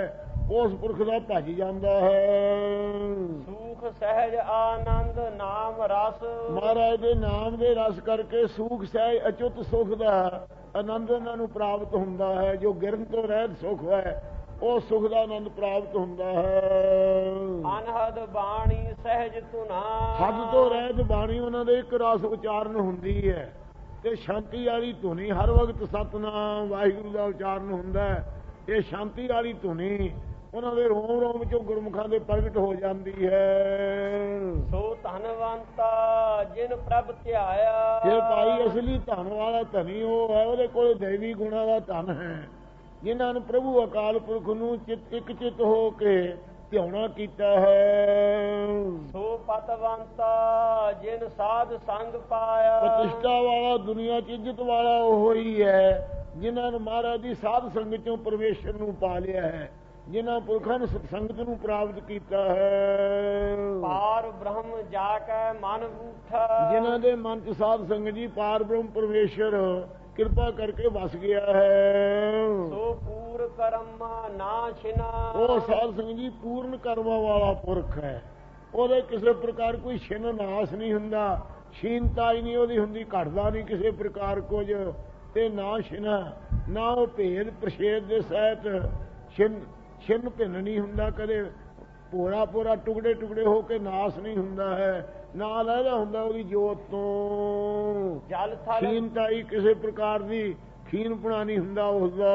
ਉਸ ਪੁਰਖ ਦਾ ਭੱਜ ਜਾਂਦਾ ਹੈ। ਸੂਖ ਸਹਿਜ ਆਨੰਦ ਨਾਮ ਰਸ। ਮਹਾਰਾਜ ਦੇ ਨਾਮ ਦੇ ਰਸ ਕਰਕੇ ਸੂਖ ਸਹਿਜ ਅਚੁੱਤ ਸੁਖ ਦਾ ਆਨੰਦ ਇਹਨਾਂ ਨੂੰ ਪ੍ਰਾਪਤ ਹੁੰਦਾ ਹੈ। ਜੋ ਗਿਰਨ ਤੋਂ ਰਹਿਤ ਸੁਖ ਹੈ ਉਹ ਸੁਖ ਦਾ ਆਨੰਦ ਪ੍ਰਾਪਤ ਹੁੰਦਾ ਹੈ। ਅਨਹਦ ਬਾਣੀ ਸਹਿਜ ਧੁਨਾ। ਹੱਦ ਤੋਂ ਰਹਿਤ ਬਾਣੀ ਉਹਨਾਂ ਦੇ ਇੱਕ ਰਸ ਉਚਾਰਨ ਹੁੰਦੀ ਹੈ ਤੇ ਸ਼ਾਂਤੀ ਵਾਲੀ ਧੁਨੀ ਹਰ ਵਕਤ ਸਤਿਨਾਮ ਵਾਹਿਗੁਰੂ ਦਾ ਉਚਾਰਨ ਹੁੰਦਾ ਹੈ। ਇਹ ਸ਼ਾਂਤੀ ਵਾਲੀ ਧੁਨੀ ਉਹਨਾਂ ਦੇ ਰੋਮ ਰੋਮ ਚੋਂ ਗੁਰਮੁਖਾਂ ਦੇ ਪ੍ਰਗਟ ਹੋ ਜਾਂਦੀ ਹੈ। ਸੋ ਧਨਵੰਤਾ ਜਿਨ ਪ੍ਰਭ ਧਿਆਇਆ। ਜੇ ਭਾਈ ਅਸਲੀ ਧਨ ਵਾਲਾ ਧਨੀ ਉਹ ਹੈ, ਉਹਦੇ ਕੋਲ ਦੇਵੀ ਗੁਣਾ ਦਾ ਧਨ ਹੈ। ਜਿਨ੍ਹਾਂ ਨੇ ਪ੍ਰਭੂ ਅਕਾਲ ਪੁਰਖ ਨੂੰ ਇੱਕ ਚਿੱਤ ਹੋ ਕੇ ਧਿਆਉਣਾ ਕੀਤਾ ਹੈ। ਸੋ ਪਤਵੰਤਾ ਜਿਨ ਸਾਧ ਸੰਗ ਪਾਇਆ। ਪ੍ਰਤਿਸ਼ਠਾ ਵਾਲਾ ਦੁਨੀਆ 'ਚ ਇੱਜ਼ਤ ਵਾਲਾ ਉਹ ਹੀ ਹੈ ਜਿਨ੍ਹਾਂ ਨੇ ਮਹਾਰਾਜ ਦੀ ਸਾਧ ਸੰਗਤ ਚੋਂ ਪਰਮੇਸ਼ਰ ਨੂੰ ਪਾ ਲਿਆ ਹੈ, ਜਿਨ੍ਹਾਂ ਪੁਰਖਾਂ ਨੇ ਸਤਸੰਗਤ ਨੂੰ ਪ੍ਰਾਪਤ ਕੀਤਾ ਹੈ। ਪਾਰ ਬ੍ਰਹਮ ਜਾ ਕੇ ਮਨ ਬੂਠਾ। ਜਿਨ੍ਹਾਂ ਦੇ ਮਨ 'ਚ ਸਾਧ ਸੰਗਤ ਜੀ ਪਾਰ ਬ੍ਰਹਮ ਪਰਮੇਸ਼ਰ ਕਿਰਪਾ ਕਰਕੇ ਵਸ ਗਿਆ ਹੈ। ਸੋ ਪੂਰ ਕਰਮ ਨਾ ਛਿਨਾ। ਉਹ ਸਾਧ ਸੰਗਤ ਜੀ ਪੂਰਨ ਕਰਮਾਂ ਵਾਲਾ ਪੁਰਖ ਹੈ। ਉਹਦੇ ਕਿਸੇ ਪ੍ਰਕਾਰ ਕੋਈ ਛਿਨ ਨਾਸ ਨਹੀਂ ਹੁੰਦਾ, ਛੀਨਤਾ ਹੀ ਨਹੀਂ ਉਹਦੀ ਹੁੰਦੀ, ਘਟਦਾ ਨਹੀਂ ਕਿਸੇ ਪ੍ਰਕਾਰ ਕੁਝ ਤੇ ਨਾ ਛਿਨਾ, ਨਾ ਉਹ ਭੇਦ ਪ੍ਰਸ਼ੇਦ ਦੇ ਸਹਿਤ ਛਿਨ ਭਿੰਨ ਨਹੀਂ ਹੁੰਦਾ, ਕਦੇ ਪੂਰਾ ਪੂਰਾ ਟੁਕੜੇ ਟੁਕੜੇ ਹੋ ਕੇ ਨਾਸ ਨਹੀਂ ਹੁੰਦਾ ਹੈ, ਨਾ ਲਹਿਦਾ ਹੁੰਦਾ ਉਹਦੀ ਜੋਤ ਤੋਂ। ਜਲ ਥਲ ਛੀਨਤਾ ਹੀ ਕਿਸੇ ਪ੍ਰਕਾਰ ਦੀ ਖੀਨਪਣਾ ਨਹੀਂ ਹੁੰਦਾ ਉਸਦਾ।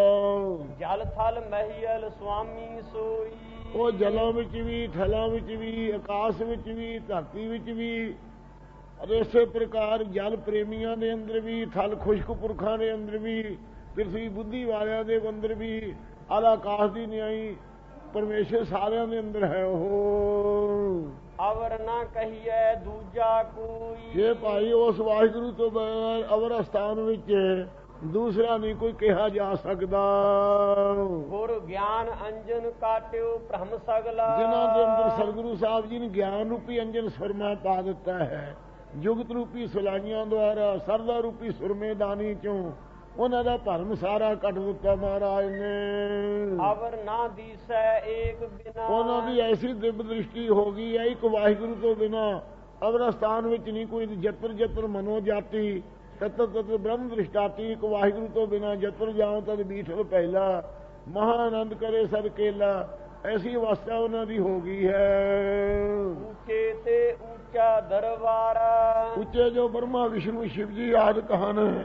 ਜਲ ਥਲ ਮਹੀਲ ਸੁਆਮੀ ਸੋਈ। ਉਹ ਜਲਾਂ ਵਿੱਚ ਵੀ, ਥਲਾਂ ਵਿੱਚ ਵੀ, ਆਕਾਸ਼ ਵਿੱਚ ਵੀ, ਧਰਤੀ ਵਿੱਚ ਵੀ, ਇਸੇ ਪ੍ਰਕਾਰ ਜਲ ਪ੍ਰੇਮੀਆਂ ਦੇ ਅੰਦਰ ਵੀ, ਥਲ ਖੁਸ਼ਕ ਪੁਰਖਾਂ ਦੇ ਅੰਦਰ ਵੀ, ਪ੍ਰਿਥਵੀ ਬੁੱਧੀ ਵਾਲਿਆਂ ਦੇ ਅੰਦਰ ਵੀ, ਆਲਾ ਆਕਾਸ਼ ਦੀ ਨਿਆਈ ਪਰਮੇਸ਼ਰ ਸਾਰਿਆਂ ਦੇ ਅੰਦਰ ਹੈ। ਉਹ ਅਵਰ ਨਾ ਕਹੀਏ ਦੂਜਾ ਕੋਈ। ਜੇ ਭਾਈ ਉਸ ਵਾਹਿਗੁਰੂ ਤੋਂ ਬਗੈਰ ਅਵਰ ਸਥਾਨ ਵਿੱਚ ਦੂਸਰਾ ਨਹੀਂ ਕੋਈ ਕਿਹਾ ਜਾ ਸਕਦਾ। ਗੁਰ ਗਿਆਨ ਅੰਜਨ ਕਾਟਿਓ ਭ੍ਰਮ ਸਗਲਾ। ਜਿਨ੍ਹਾਂ ਦੇ ਅੰਦਰ ਸਤਿਗੁਰੂ ਸਾਹਿਬ ਜੀ ਨੇ ਗਿਆਨ ਰੂਪੀ ਅੰਜਨ ਸੁਰਮਾ ਪਾ ਦਿੱਤਾ ਹੈ, ਜੁਗਤ ਰੂਪੀ ਸਲਾਈਆਂ ਦੁਆਰਾ ਸਰਦਾ ਰੂਪੀ ਸੁਰਮੇ ਦਾਨੀ ਚੋਂ ਉਹਨਾਂ ਦਾ ਭਰਮ ਸਾਰਾ ਕੱਢ ਦਿੱਤਾ ਮਹਾਰਾਜ ਨੇ। ਅਵਰ ਨਾ ਦੀਸੈ ਏਕ ਬਿਨਾ। ਉਹਨਾਂ ਦੀ ਐਸੀ ਦਿਵ ਦ੍ਰਿਸ਼ਟੀ ਹੋ ਗਈ ਹੈ, ਇੱਕ ਵਾਹਿਗੁਰੂ ਤੋਂ ਬਿਨਾ ਅਵਰ ਸਥਾਨ ਵਿੱਚ ਨਹੀਂ ਕੋਈ। ਜਤਰ ਜਤਰ ਮਨੋ ਜਾਤੀ ਤਤਰ ਤਤਰ ਬ੍ਰਹਮ ਦ੍ਰਿਸ਼ਟਾਤੀ। ਇੱਕ ਵਾਹਿਗੁਰੂ ਤੋਂ ਬਿਨਾ ਜਤਰ ਜਾਉ ਤਦ ਬੀਠਲ ਪਹਿਲਾ, ਮਹਾ ਆਨੰਦ ਕਰੇ ਸਦ ਕੇਲਾ। ਐਸੀ ਅਵਸਥਾ ਉਹਨਾਂ ਦੀ ਹੋ ਗਈ ਹੈ। ਉੱਚੇ ਤੇ ਉੱਚਾ ਦਰਬਾਰ। ਉੱਚੇ ਜੋ ਬ੍ਰਹਮਾ ਵਿਸ਼ਨੂੰ ਸ਼ਿਵ ਜੀ ਆਦਿਕ ਹਨ,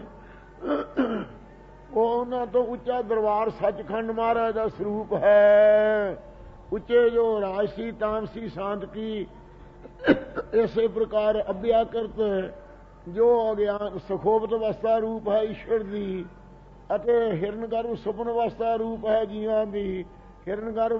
ਉਹ ਉਹਨਾਂ ਤੋਂ ਉੱਚਾ ਦਰਬਾਰ ਸੱਚਖੰਡ ਮਹਾਰਾਜ ਦਾ ਸਰੂਪ ਹੈ। ਉੱਚੇ ਜੋ ਰਾਜਸੀ ਤਾਮਸੀ ਸ਼ਾਂਤ ਕੀ ਇਸੇ ਪ੍ਰਕਾਰ ਅਭਿਆਕਰਤ ਜੋ ਅਗਿਆਨ ਸੁਖੋਪਤ ਅਵਸਥਾ ਰੂਪ ਹੈ ਈਸ਼ਵਰ ਦੀ, ਅਤੇ ਹਿਰਨਗਰਭ ਸੁਪਨ ਅਵਸਥਾ ਰੂਪ ਹੈ ਜੀਵਾਂ ਦੀ। ਹਿਰਨਗਰਭ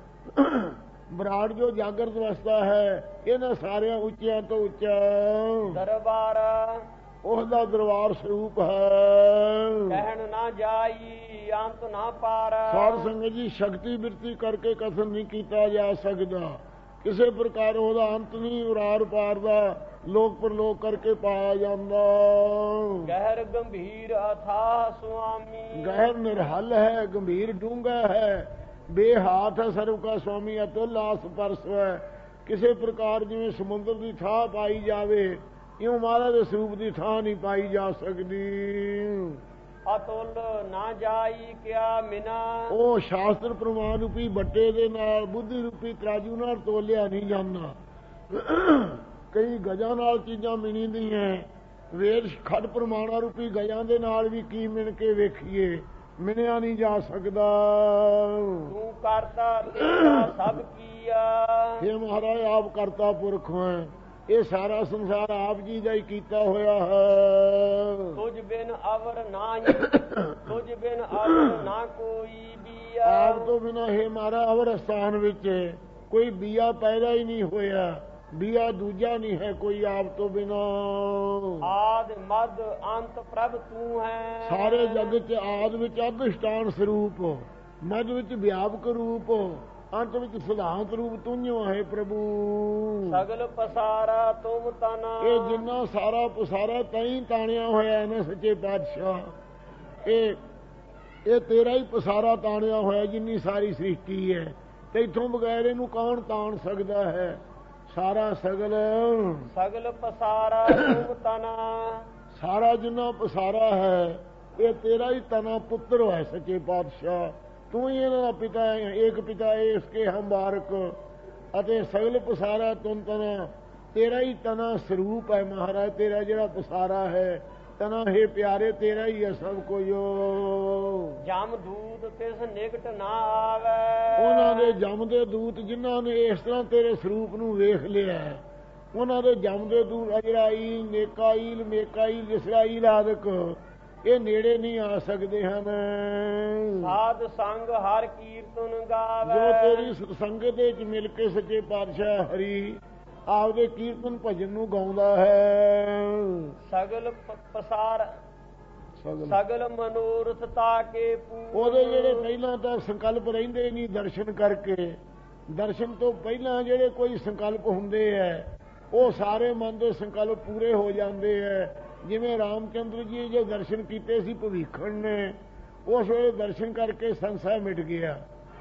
ਵਿਰਾਟ ਜੋ ਜਾਗਰਤ ਅਵਸਥਾ ਹੈ, ਇਹਨਾਂ ਸਾਰਿਆਂ ਉੱਚਿਆਂ ਤੋਂ ਉੱਚਾ ਦਰਬਾਰ ਉਸ ਦਾ ਦਰਬਾਰ ਸਰੂਪ ਹੈ। ਕਹਿਣ ਨਾ ਜਾਈ ਅੰਤ ਨਾ ਪਾਰ। ਸਾਧ ਸੰਗਤ ਜੀ ਸ਼ਕਤੀ ਬਿਰਤੀ ਕਰਕੇ ਕਥਨ ਨਹੀਂ ਕੀਤਾ ਜਾ ਸਕਦਾ। ਕਿਸੇ ਪ੍ਰਕਾਰ ਉਹਦਾ ਅੰਤ ਨਹੀਂ, ਉਰਾਰ ਪਾਰ ਦਾ ਲੋਕ ਪਰਲੋਕ ਕਰਕੇ ਪਾਇਆ ਜਾਂਦਾ। ਗਹਿਰ ਗੰਭੀਰ ਅਥਾਹ ਸੁਆਮੀ। ਗਹਿਰ ਨਿਰਹਲ ਹੈ, ਗੰਭੀਰ ਡੂੰਘਾ ਹੈ, ਬੇਹਾਥ ਹੈ ਸਰਵ ਕਾ ਸੁਆਮੀ, ਅਤੁੱਲ ਆਸ ਪਰਸ ਹੈ। ਕਿਸੇ ਪ੍ਰਕਾਰ ਜਿਵੇਂ ਸਮੁੰਦਰ ਦੀ ਥਾਂ ਪਾਈ ਜਾਵੇ, ਇਉਂ ਮਹਾਰਾਜ ਦੇ ਸਰੂਪ ਦੀ ਥਾਂ ਨਹੀਂ ਪਾਈ ਜਾ ਸਕਦੀ। ਅਤੁੱਲ ਨਾ ਜਾਈ ਕਿਆ ਮਿਨਾ। ਉਹ ਸ਼ਾਸਤਰ ਪ੍ਰਮਾਣ ਰੂਪੀ ਬੱਟੇ ਦੇ ਨਾਲ, ਬੁੱਧੀ ਰੂਪੀ ਤਰਾਜੂ ਨਾਲ ਤੋਲਿਆ ਨਹੀਂ ਜਾਂਦਾ। ਕਈ ਗਜਾਂ ਨਾਲ ਚੀਜ਼ਾਂ ਮਿਣੀ ਦੀਆਂ, ਵੇਦ ਖੱਡ ਪ੍ਰਮਾਣਾ ਰੂਪੀ ਗਜਾਂ ਦੇ ਨਾਲ ਵੀ ਕੀ ਮਿਣ ਕੇ ਵੇਖੀਏ, ਮਿਣਿਆ ਨਹੀਂ ਜਾ ਸਕਦਾ। ਤੂੰ ਕਰਤਾ ਤੇਰਾ ਸਭ ਕੀਆ। ਇਹ ਮਹਾਰਾਜ ਆਪ ਕਰਤਾ ਪੁਰਖ ਹੈ, ਇਹ ਸਾਰਾ ਸੰਸਾਰ ਆਪ ਜੀ ਦਾ ਹੀ ਕੀਤਾ ਹੋਇਆ ਹੈ। ਤੁਝ ਬਿਨ ਅਵਰ ਨਾਹੀ, ਤੁਝ ਬਿਨ ਅਵਰ ਨਾ ਕੋਈ ਬੀਆ। ਆਪ ਤੋਂ ਬਿਨਾਂ ਹੈ ਮਾਰਾ ਅਵਰ ਸਥਾਨ ਵਿੱਚ ਕੋਈ ਬੀਆ ਪੈਦਾ ਹੀ ਨਹੀਂ ਹੋਇਆ, ਬੀਆ ਦੂਜਾ ਨਹੀਂ ਹੈ ਕੋਈ ਆਪ ਤੋਂ ਬਿਨਾਂ। ਆਦ ਮਦ ਅੰਤ ਪ੍ਰਭ ਤੂੰ ਹੈ। ਸਾਰੇ ਜਗਤ ਚ ਆਦ ਵਿੱਚ ਅਧਿਸ਼ਟਾਨ ਸਰੂਪ, ਮਦ ਵਿੱਚ ਵਿਆਪਕ ਰੂਪ, ਅੰਤ ਵਿੱਚ ਸਿਧਾਂਤ ਰੂਪ ਤੁਝੋ ਹੈ ਪ੍ਰਭੂ। ਸਗਲ ਪਸਾਰਾ ਤੁਮ ਤਨ। ਇਹ ਜਿੰਨਾ ਸਾਰਾ ਪਸਾਰਾ ਤਈ ਤਾਣਿਆ ਹੋਇਆ ਨਾ ਸੱਚੇ ਪਾਤਸ਼ਾਹ। ਇਹ ਇਹ ਤੇਰਾ ਹੀ ਪਸਾਰਾ ਤਾਣਿਆ ਹੋਇਆ ਜਿੰਨੀ ਸਾਰੀ ਸ੍ਰਿਸ਼ਟੀ ਹੈ, ਤੇ ਇੱਥੋਂ ਬਗੈਰ ਇਹਨੂੰ ਕੌਣ ਤਾਣ ਸਕਦਾ ਹੈ। ਸਾਰਾ ਸਗਲ ਸਗਲ ਪਸਾਰਾ ਤੂੰ ਤਨਾ, ਸਾਰਾ ਜਿੰਨਾ ਪਸਾਰਾ ਹੈ ਇਹ ਤੇਰਾ ਹੀ ਤਨਾ ਪੁੱਤਰ ਹੈ ਸੱਚੇ ਪਾਤਸ਼ਾਹ। ਤੂੰ ਹੀ ਇਹਨਾਂ ਦਾ ਪਿਤਾ ਹੈ, ਏਕ ਪਿਤਾ ਇਸ ਕੇ ਹਮ ਬਾਰਕ। ਅਤੇ ਸਗਲ ਪਸਾਰਾ ਤੁਮ ਤਨਾ, ਤੇਰਾ ਹੀ ਤਨਾ ਸਰੂਪ ਹੈ ਮਹਾਰਾਜ। ਤੇਰਾ ਜਿਹੜਾ ਪਸਾਰਾ ਹੈ ਤਨਾ ਹੈ ਪਿਆਰੇ, ਤੇਰਾ ਹੀ ਹੈ ਸਭ ਕੁਝ। ਜਮ ਦੂਤ ਤਿਸ ਨਿਕਟ ਨਾ ਆਵੇ, ਉਹਨਾਂ ਦੇ ਜੰਮਦੇ ਦੂਤ ਜਿਨ੍ਹਾਂ ਨੇ ਇਸ ਤਰ੍ਹਾਂ ਤੇਰੇ ਸਰੂਪ ਨੂੰ ਵੇਖ ਲਿਆ, ਉਹਨਾਂ ਦੇ ਜੰਮਦੇ ਦੂਤ ਅਜਰਾਈਲ, ਨੇਕਾਈਲ, ਮੇਕਾਈਲ, ਇਸਰਾਈਲ ਆਦਿਕ ਇਹ ਨੇੜੇ ਨਹੀਂ ਆ ਸਕਦੇ ਹਨ। ਸਾਧ ਸੰਗ ਹਰ ਕੀਰਤਨ ਗਾਵੇ, ਜੋ ਤੇਰੀ ਸੰਗਤ ਵਿੱਚ ਮਿਲ ਕੇ ਸੱਚੇ ਪਾਤਸ਼ਾਹ ਹਰੀ ਆਪਦੇ ਕੀਰਤਨ ਭਜਨ ਨੂੰ ਗਾਉਂਦਾ ਹੈ। ਸਗਲ ਪਸਾਰ ਸਗਲ ਮਨੋਰਥ ਤਾਕੇ ਪੂਰਨ, ਉਹਦੇ ਜਿਹੜੇ ਪਹਿਲਾਂ ਤਾਂ ਸੰਕਲਪ ਰਹਿੰਦੇ ਨਹੀਂ ਦਰਸ਼ਨ ਕਰਕੇ, ਦਰਸ਼ਨ ਤੋਂ ਪਹਿਲਾਂ ਜਿਹੜੇ ਕੋਈ ਸੰਕਲਪ ਹੁੰਦੇ ਹੈ ਉਹ ਸਾਰੇ ਮਨ ਦੇ ਸੰਕਲਪ ਪੂਰੇ ਹੋ ਜਾਂਦੇ ਹੈ। ਜਿਵੇਂ ਰਾਮਚੰਦਰ ਜੀ ਜੇ ਦਰਸ਼ਨ ਕੀਤੇ ਸੀ ਭਵਿੱਖਣ ਨੇ, ਉਸ ਵੇਲੇ ਦਰਸ਼ਨ ਕਰਕੇ ਸੰਸ਼ੈ ਮਿਟ ਗਿਆ।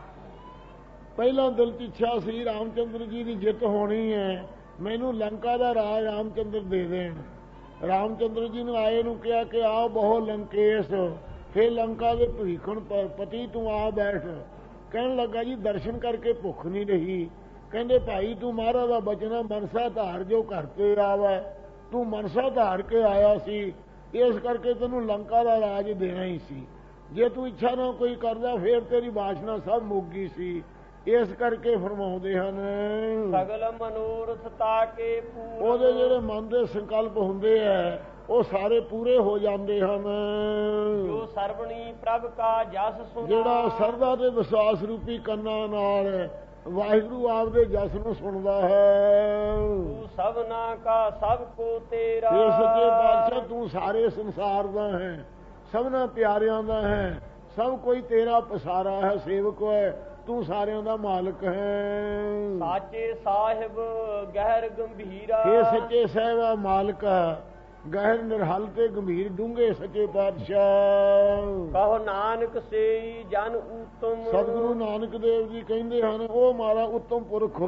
ਪਹਿਲਾਂ ਦਿਲ 'ਚ ਇੱਛਾ ਸੀ ਰਾਮਚੰਦਰ ਜੀ ਦੀ ਜਿੱਤ ਹੋਣੀ ਹੈ, ਮੈਨੂੰ ਲੰਕਾ ਦਾ ਰਾਜ ਰਾਮਚੰਦਰ ਦੇ ਦੇਣ। ਰਾਮਚੰਦਰ ਜੀ ਨੂੰ ਆਏ ਨੂੰ ਕਿਹਾ ਕਿ ਆਓ ਬਹੁ ਲੰਕੇਸ਼, ਫਿਰ ਲੰਕਾ ਦੇ ਭਵਿੱਖਣ ਪਤੀ ਤੂੰ ਆ ਬੈਠ। ਕਹਿਣ ਲੱਗਾ ਜੀ ਦਰਸ਼ਨ ਕਰਕੇ ਭੁੱਖ ਨਹੀਂ ਰਹੀ। ਕਹਿੰਦੇ ਭਾਈ ਤੂੰ ਮਹਾਰਾਜ ਦਾ ਬਚਨ ਮਨਸਾ ਧਾਰ ਜੋ ਘਰ ਤੇ ਆਵੇ, ਤੂੰ ਮਨਸਾ ਧਾਰ ਕੇ ਆਇਆ ਸੀ, ਇਸ ਕਰਕੇ ਤੈਨੂੰ ਲੰਕਾ ਦਾ ਰਾਜ ਦੇਣਾ ਹੀ ਸੀ। ਜੇ ਤੂੰ ਇੱਛਾ ਨਾ ਕੋਈ ਕਰਦਾ ਫੇਰ ਤੇਰੀ ਬਾਸ਼ਨਾ ਸਭ ਮੁੱਕ ਗਈ ਸੀ। ਇਸ ਕਰਕੇ ਫਰਮਾਉਂਦੇ ਹਨ ਸਗਲ ਮਨੋਰਥ ਤਾਕੇ ਪੂਰਨ, ਉਹਦੇ ਜਿਹੜੇ ਮਨ ਦੇ ਸੰਕਲਪ ਹੁੰਦੇ ਹੈ ਉਹ ਸਾਰੇ ਪੂਰੇ ਹੋ ਜਾਂਦੇ ਹਨ। ਜੋ ਸਰਵਣੀ ਪ੍ਰਭ ਕਾ ਜਸ ਸੁਣਾ, ਜਿਹੜਾ ਸਰਦਾ ਤੇ ਵਿਸ਼ਵਾਸ ਰੂਪੀ ਕੰਨਾਂ ਨਾਲ ਵਾਹਿਗੁਰੂ ਆਪਦੇ ਜਸ ਨੂੰ ਸੁਣਦਾ ਹੈ। ਤੂੰ ਸਭਨਾ ਕਾ ਸਭ ਕੋ ਤੇਰਾ, ਇਹ ਸੱਚੇ ਪਾਤਸ਼ਾਹ ਤੂੰ ਸਾਰੇ ਸੰਸਾਰ ਦਾ ਹੈ, ਸਭਨਾ ਪਿਆਰਿਆਂ ਦਾ ਹੈ, ਸਭ ਕੋਈ ਤੇਰਾ ਪਸਾਰਾ ਹੈ, ਸੇਵਕ ਹੈ, ਤੂੰ ਸਾਰਿਆਂ ਦਾ ਮਾਲਕ ਹੈ। ਸਾਚੇ ਸਾਹਿਬ ਗਹਿਰ ਗੰਭੀਰਾ, ਇਹ ਸੱਚੇ ਸਾਹਿਬਾ ਮਾਲਕ ਗਹਿਰ ਨਿਰਹਲ ਤੇ ਗੰਭੀਰ ਡੂੰਘੇ ਸੱਚੇ ਪਾਤਸ਼ਾਹ। ਕਹੋ ਨਾਨਕ ਸੇਈ ਜਨ ਉਤਮ, ਸਤਿਗੁਰੂ ਨਾਨਕ ਦੇਵ ਜੀ ਕਹਿੰਦੇ ਹਨ ਉਹ ਮਾਰਾ ਉੱਤਮ ਪੁਰਖ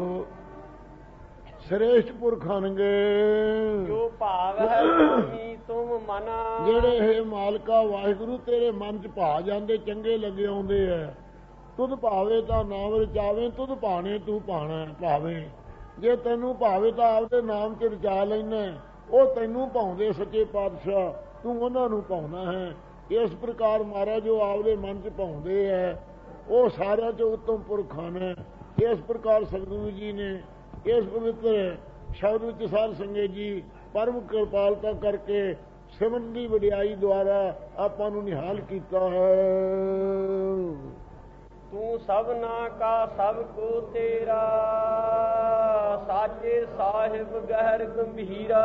ਸ੍ਰੇਸ਼ਟ ਪੁਰਖ ਹਨਗੇ। ਜੋ ਭਾਵ ਹੈ ਤੁਮੀ ਤੁਮ ਮਨਾ, ਜਿਹੜੇ ਹੈ ਮਾਲਕਾ ਵਾਹਿਗੁਰੂ ਤੇਰੇ ਮਨ 'ਚ ਭਾ ਜਾਂਦੇ ਚੰਗੇ ਲੱਗੇ ਆਉਂਦੇ ਐ। ਤੁਧ ਭਾਵੇ ਤਾਂ ਨਾਮ ਰਚਾਵੇਂ, ਤੁਧ ਭਾਣੇ ਤੂੰ ਭਾਣਾ ਭਾਵੇਂ। ਜੇ ਤੈਨੂੰ ਭਾਵੇ ਤਾਂ ਆਪਦੇ ਨਾਮ 'ਚ ਰਚਾ ਲੈਣਾ, ਉਹ ਤੈਨੂੰ ਭਾਉਂਦੇ ਸੱਚੇ ਪਾਤਸ਼ਾਹ, ਤੂੰ ਉਹਨਾਂ ਨੂੰ ਭਾਉਣਾ ਹੈ। ਇਸ ਪ੍ਰਕਾਰ ਮਹਾਰਾਜ ਜੋ ਆਪਦੇ ਮਨ 'ਚ ਭਾਉਂਦੇ ਹੈ ਉਹ ਸਾਰਿਆਂ 'ਚ ਉੱਤਮ ਪੁਰਖ ਹਨ। ਇਸ ਪ੍ਰਕਾਰ ਸਤਿਗੁਰੂ ਜੀ ਨੇ ਇਸ ਪਵਿੱਤਰ ਸ਼ਬਦ ਵਿੱਚ ਸਾਧ ਸੰਗਤ ਜੀ ਪਰਮ ਕਿਰਪਾਲਤਾ ਕਰਕੇ ਸਿਮਰਨ ਦੀ ਵਡਿਆਈ ਦੁਆਰਾ ਆਪਾਂ ਨੂੰ ਨਿਹਾਲ ਕੀਤਾ ਹੈ। ਤੂੰ ਸਭਨਾ ਕਾ ਸਭ ਕੋ ਤੇਰਾ, ਸਾਚੇ ਸਾਹਿਬ ਗਹਿਰ ਗੰਭੀਰਾ।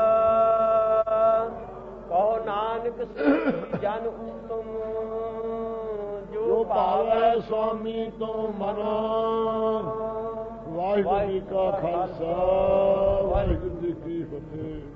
ਕਹੋ ਨਾਨਕ ਸੇਈ ਜਨ ਉਤਮ, ਜੋ ਭਾਵੈ ਸੁਆਮੀ ਤੋਂ ਮਨਾ। ਵਾਹਿਗੁਰੂ ਜੀ ਕਾ ਖਾਲਸਾ, ਵਾਹਿਗੁਰੂ ਜੀ ਕੀ ਫਤਿਹ।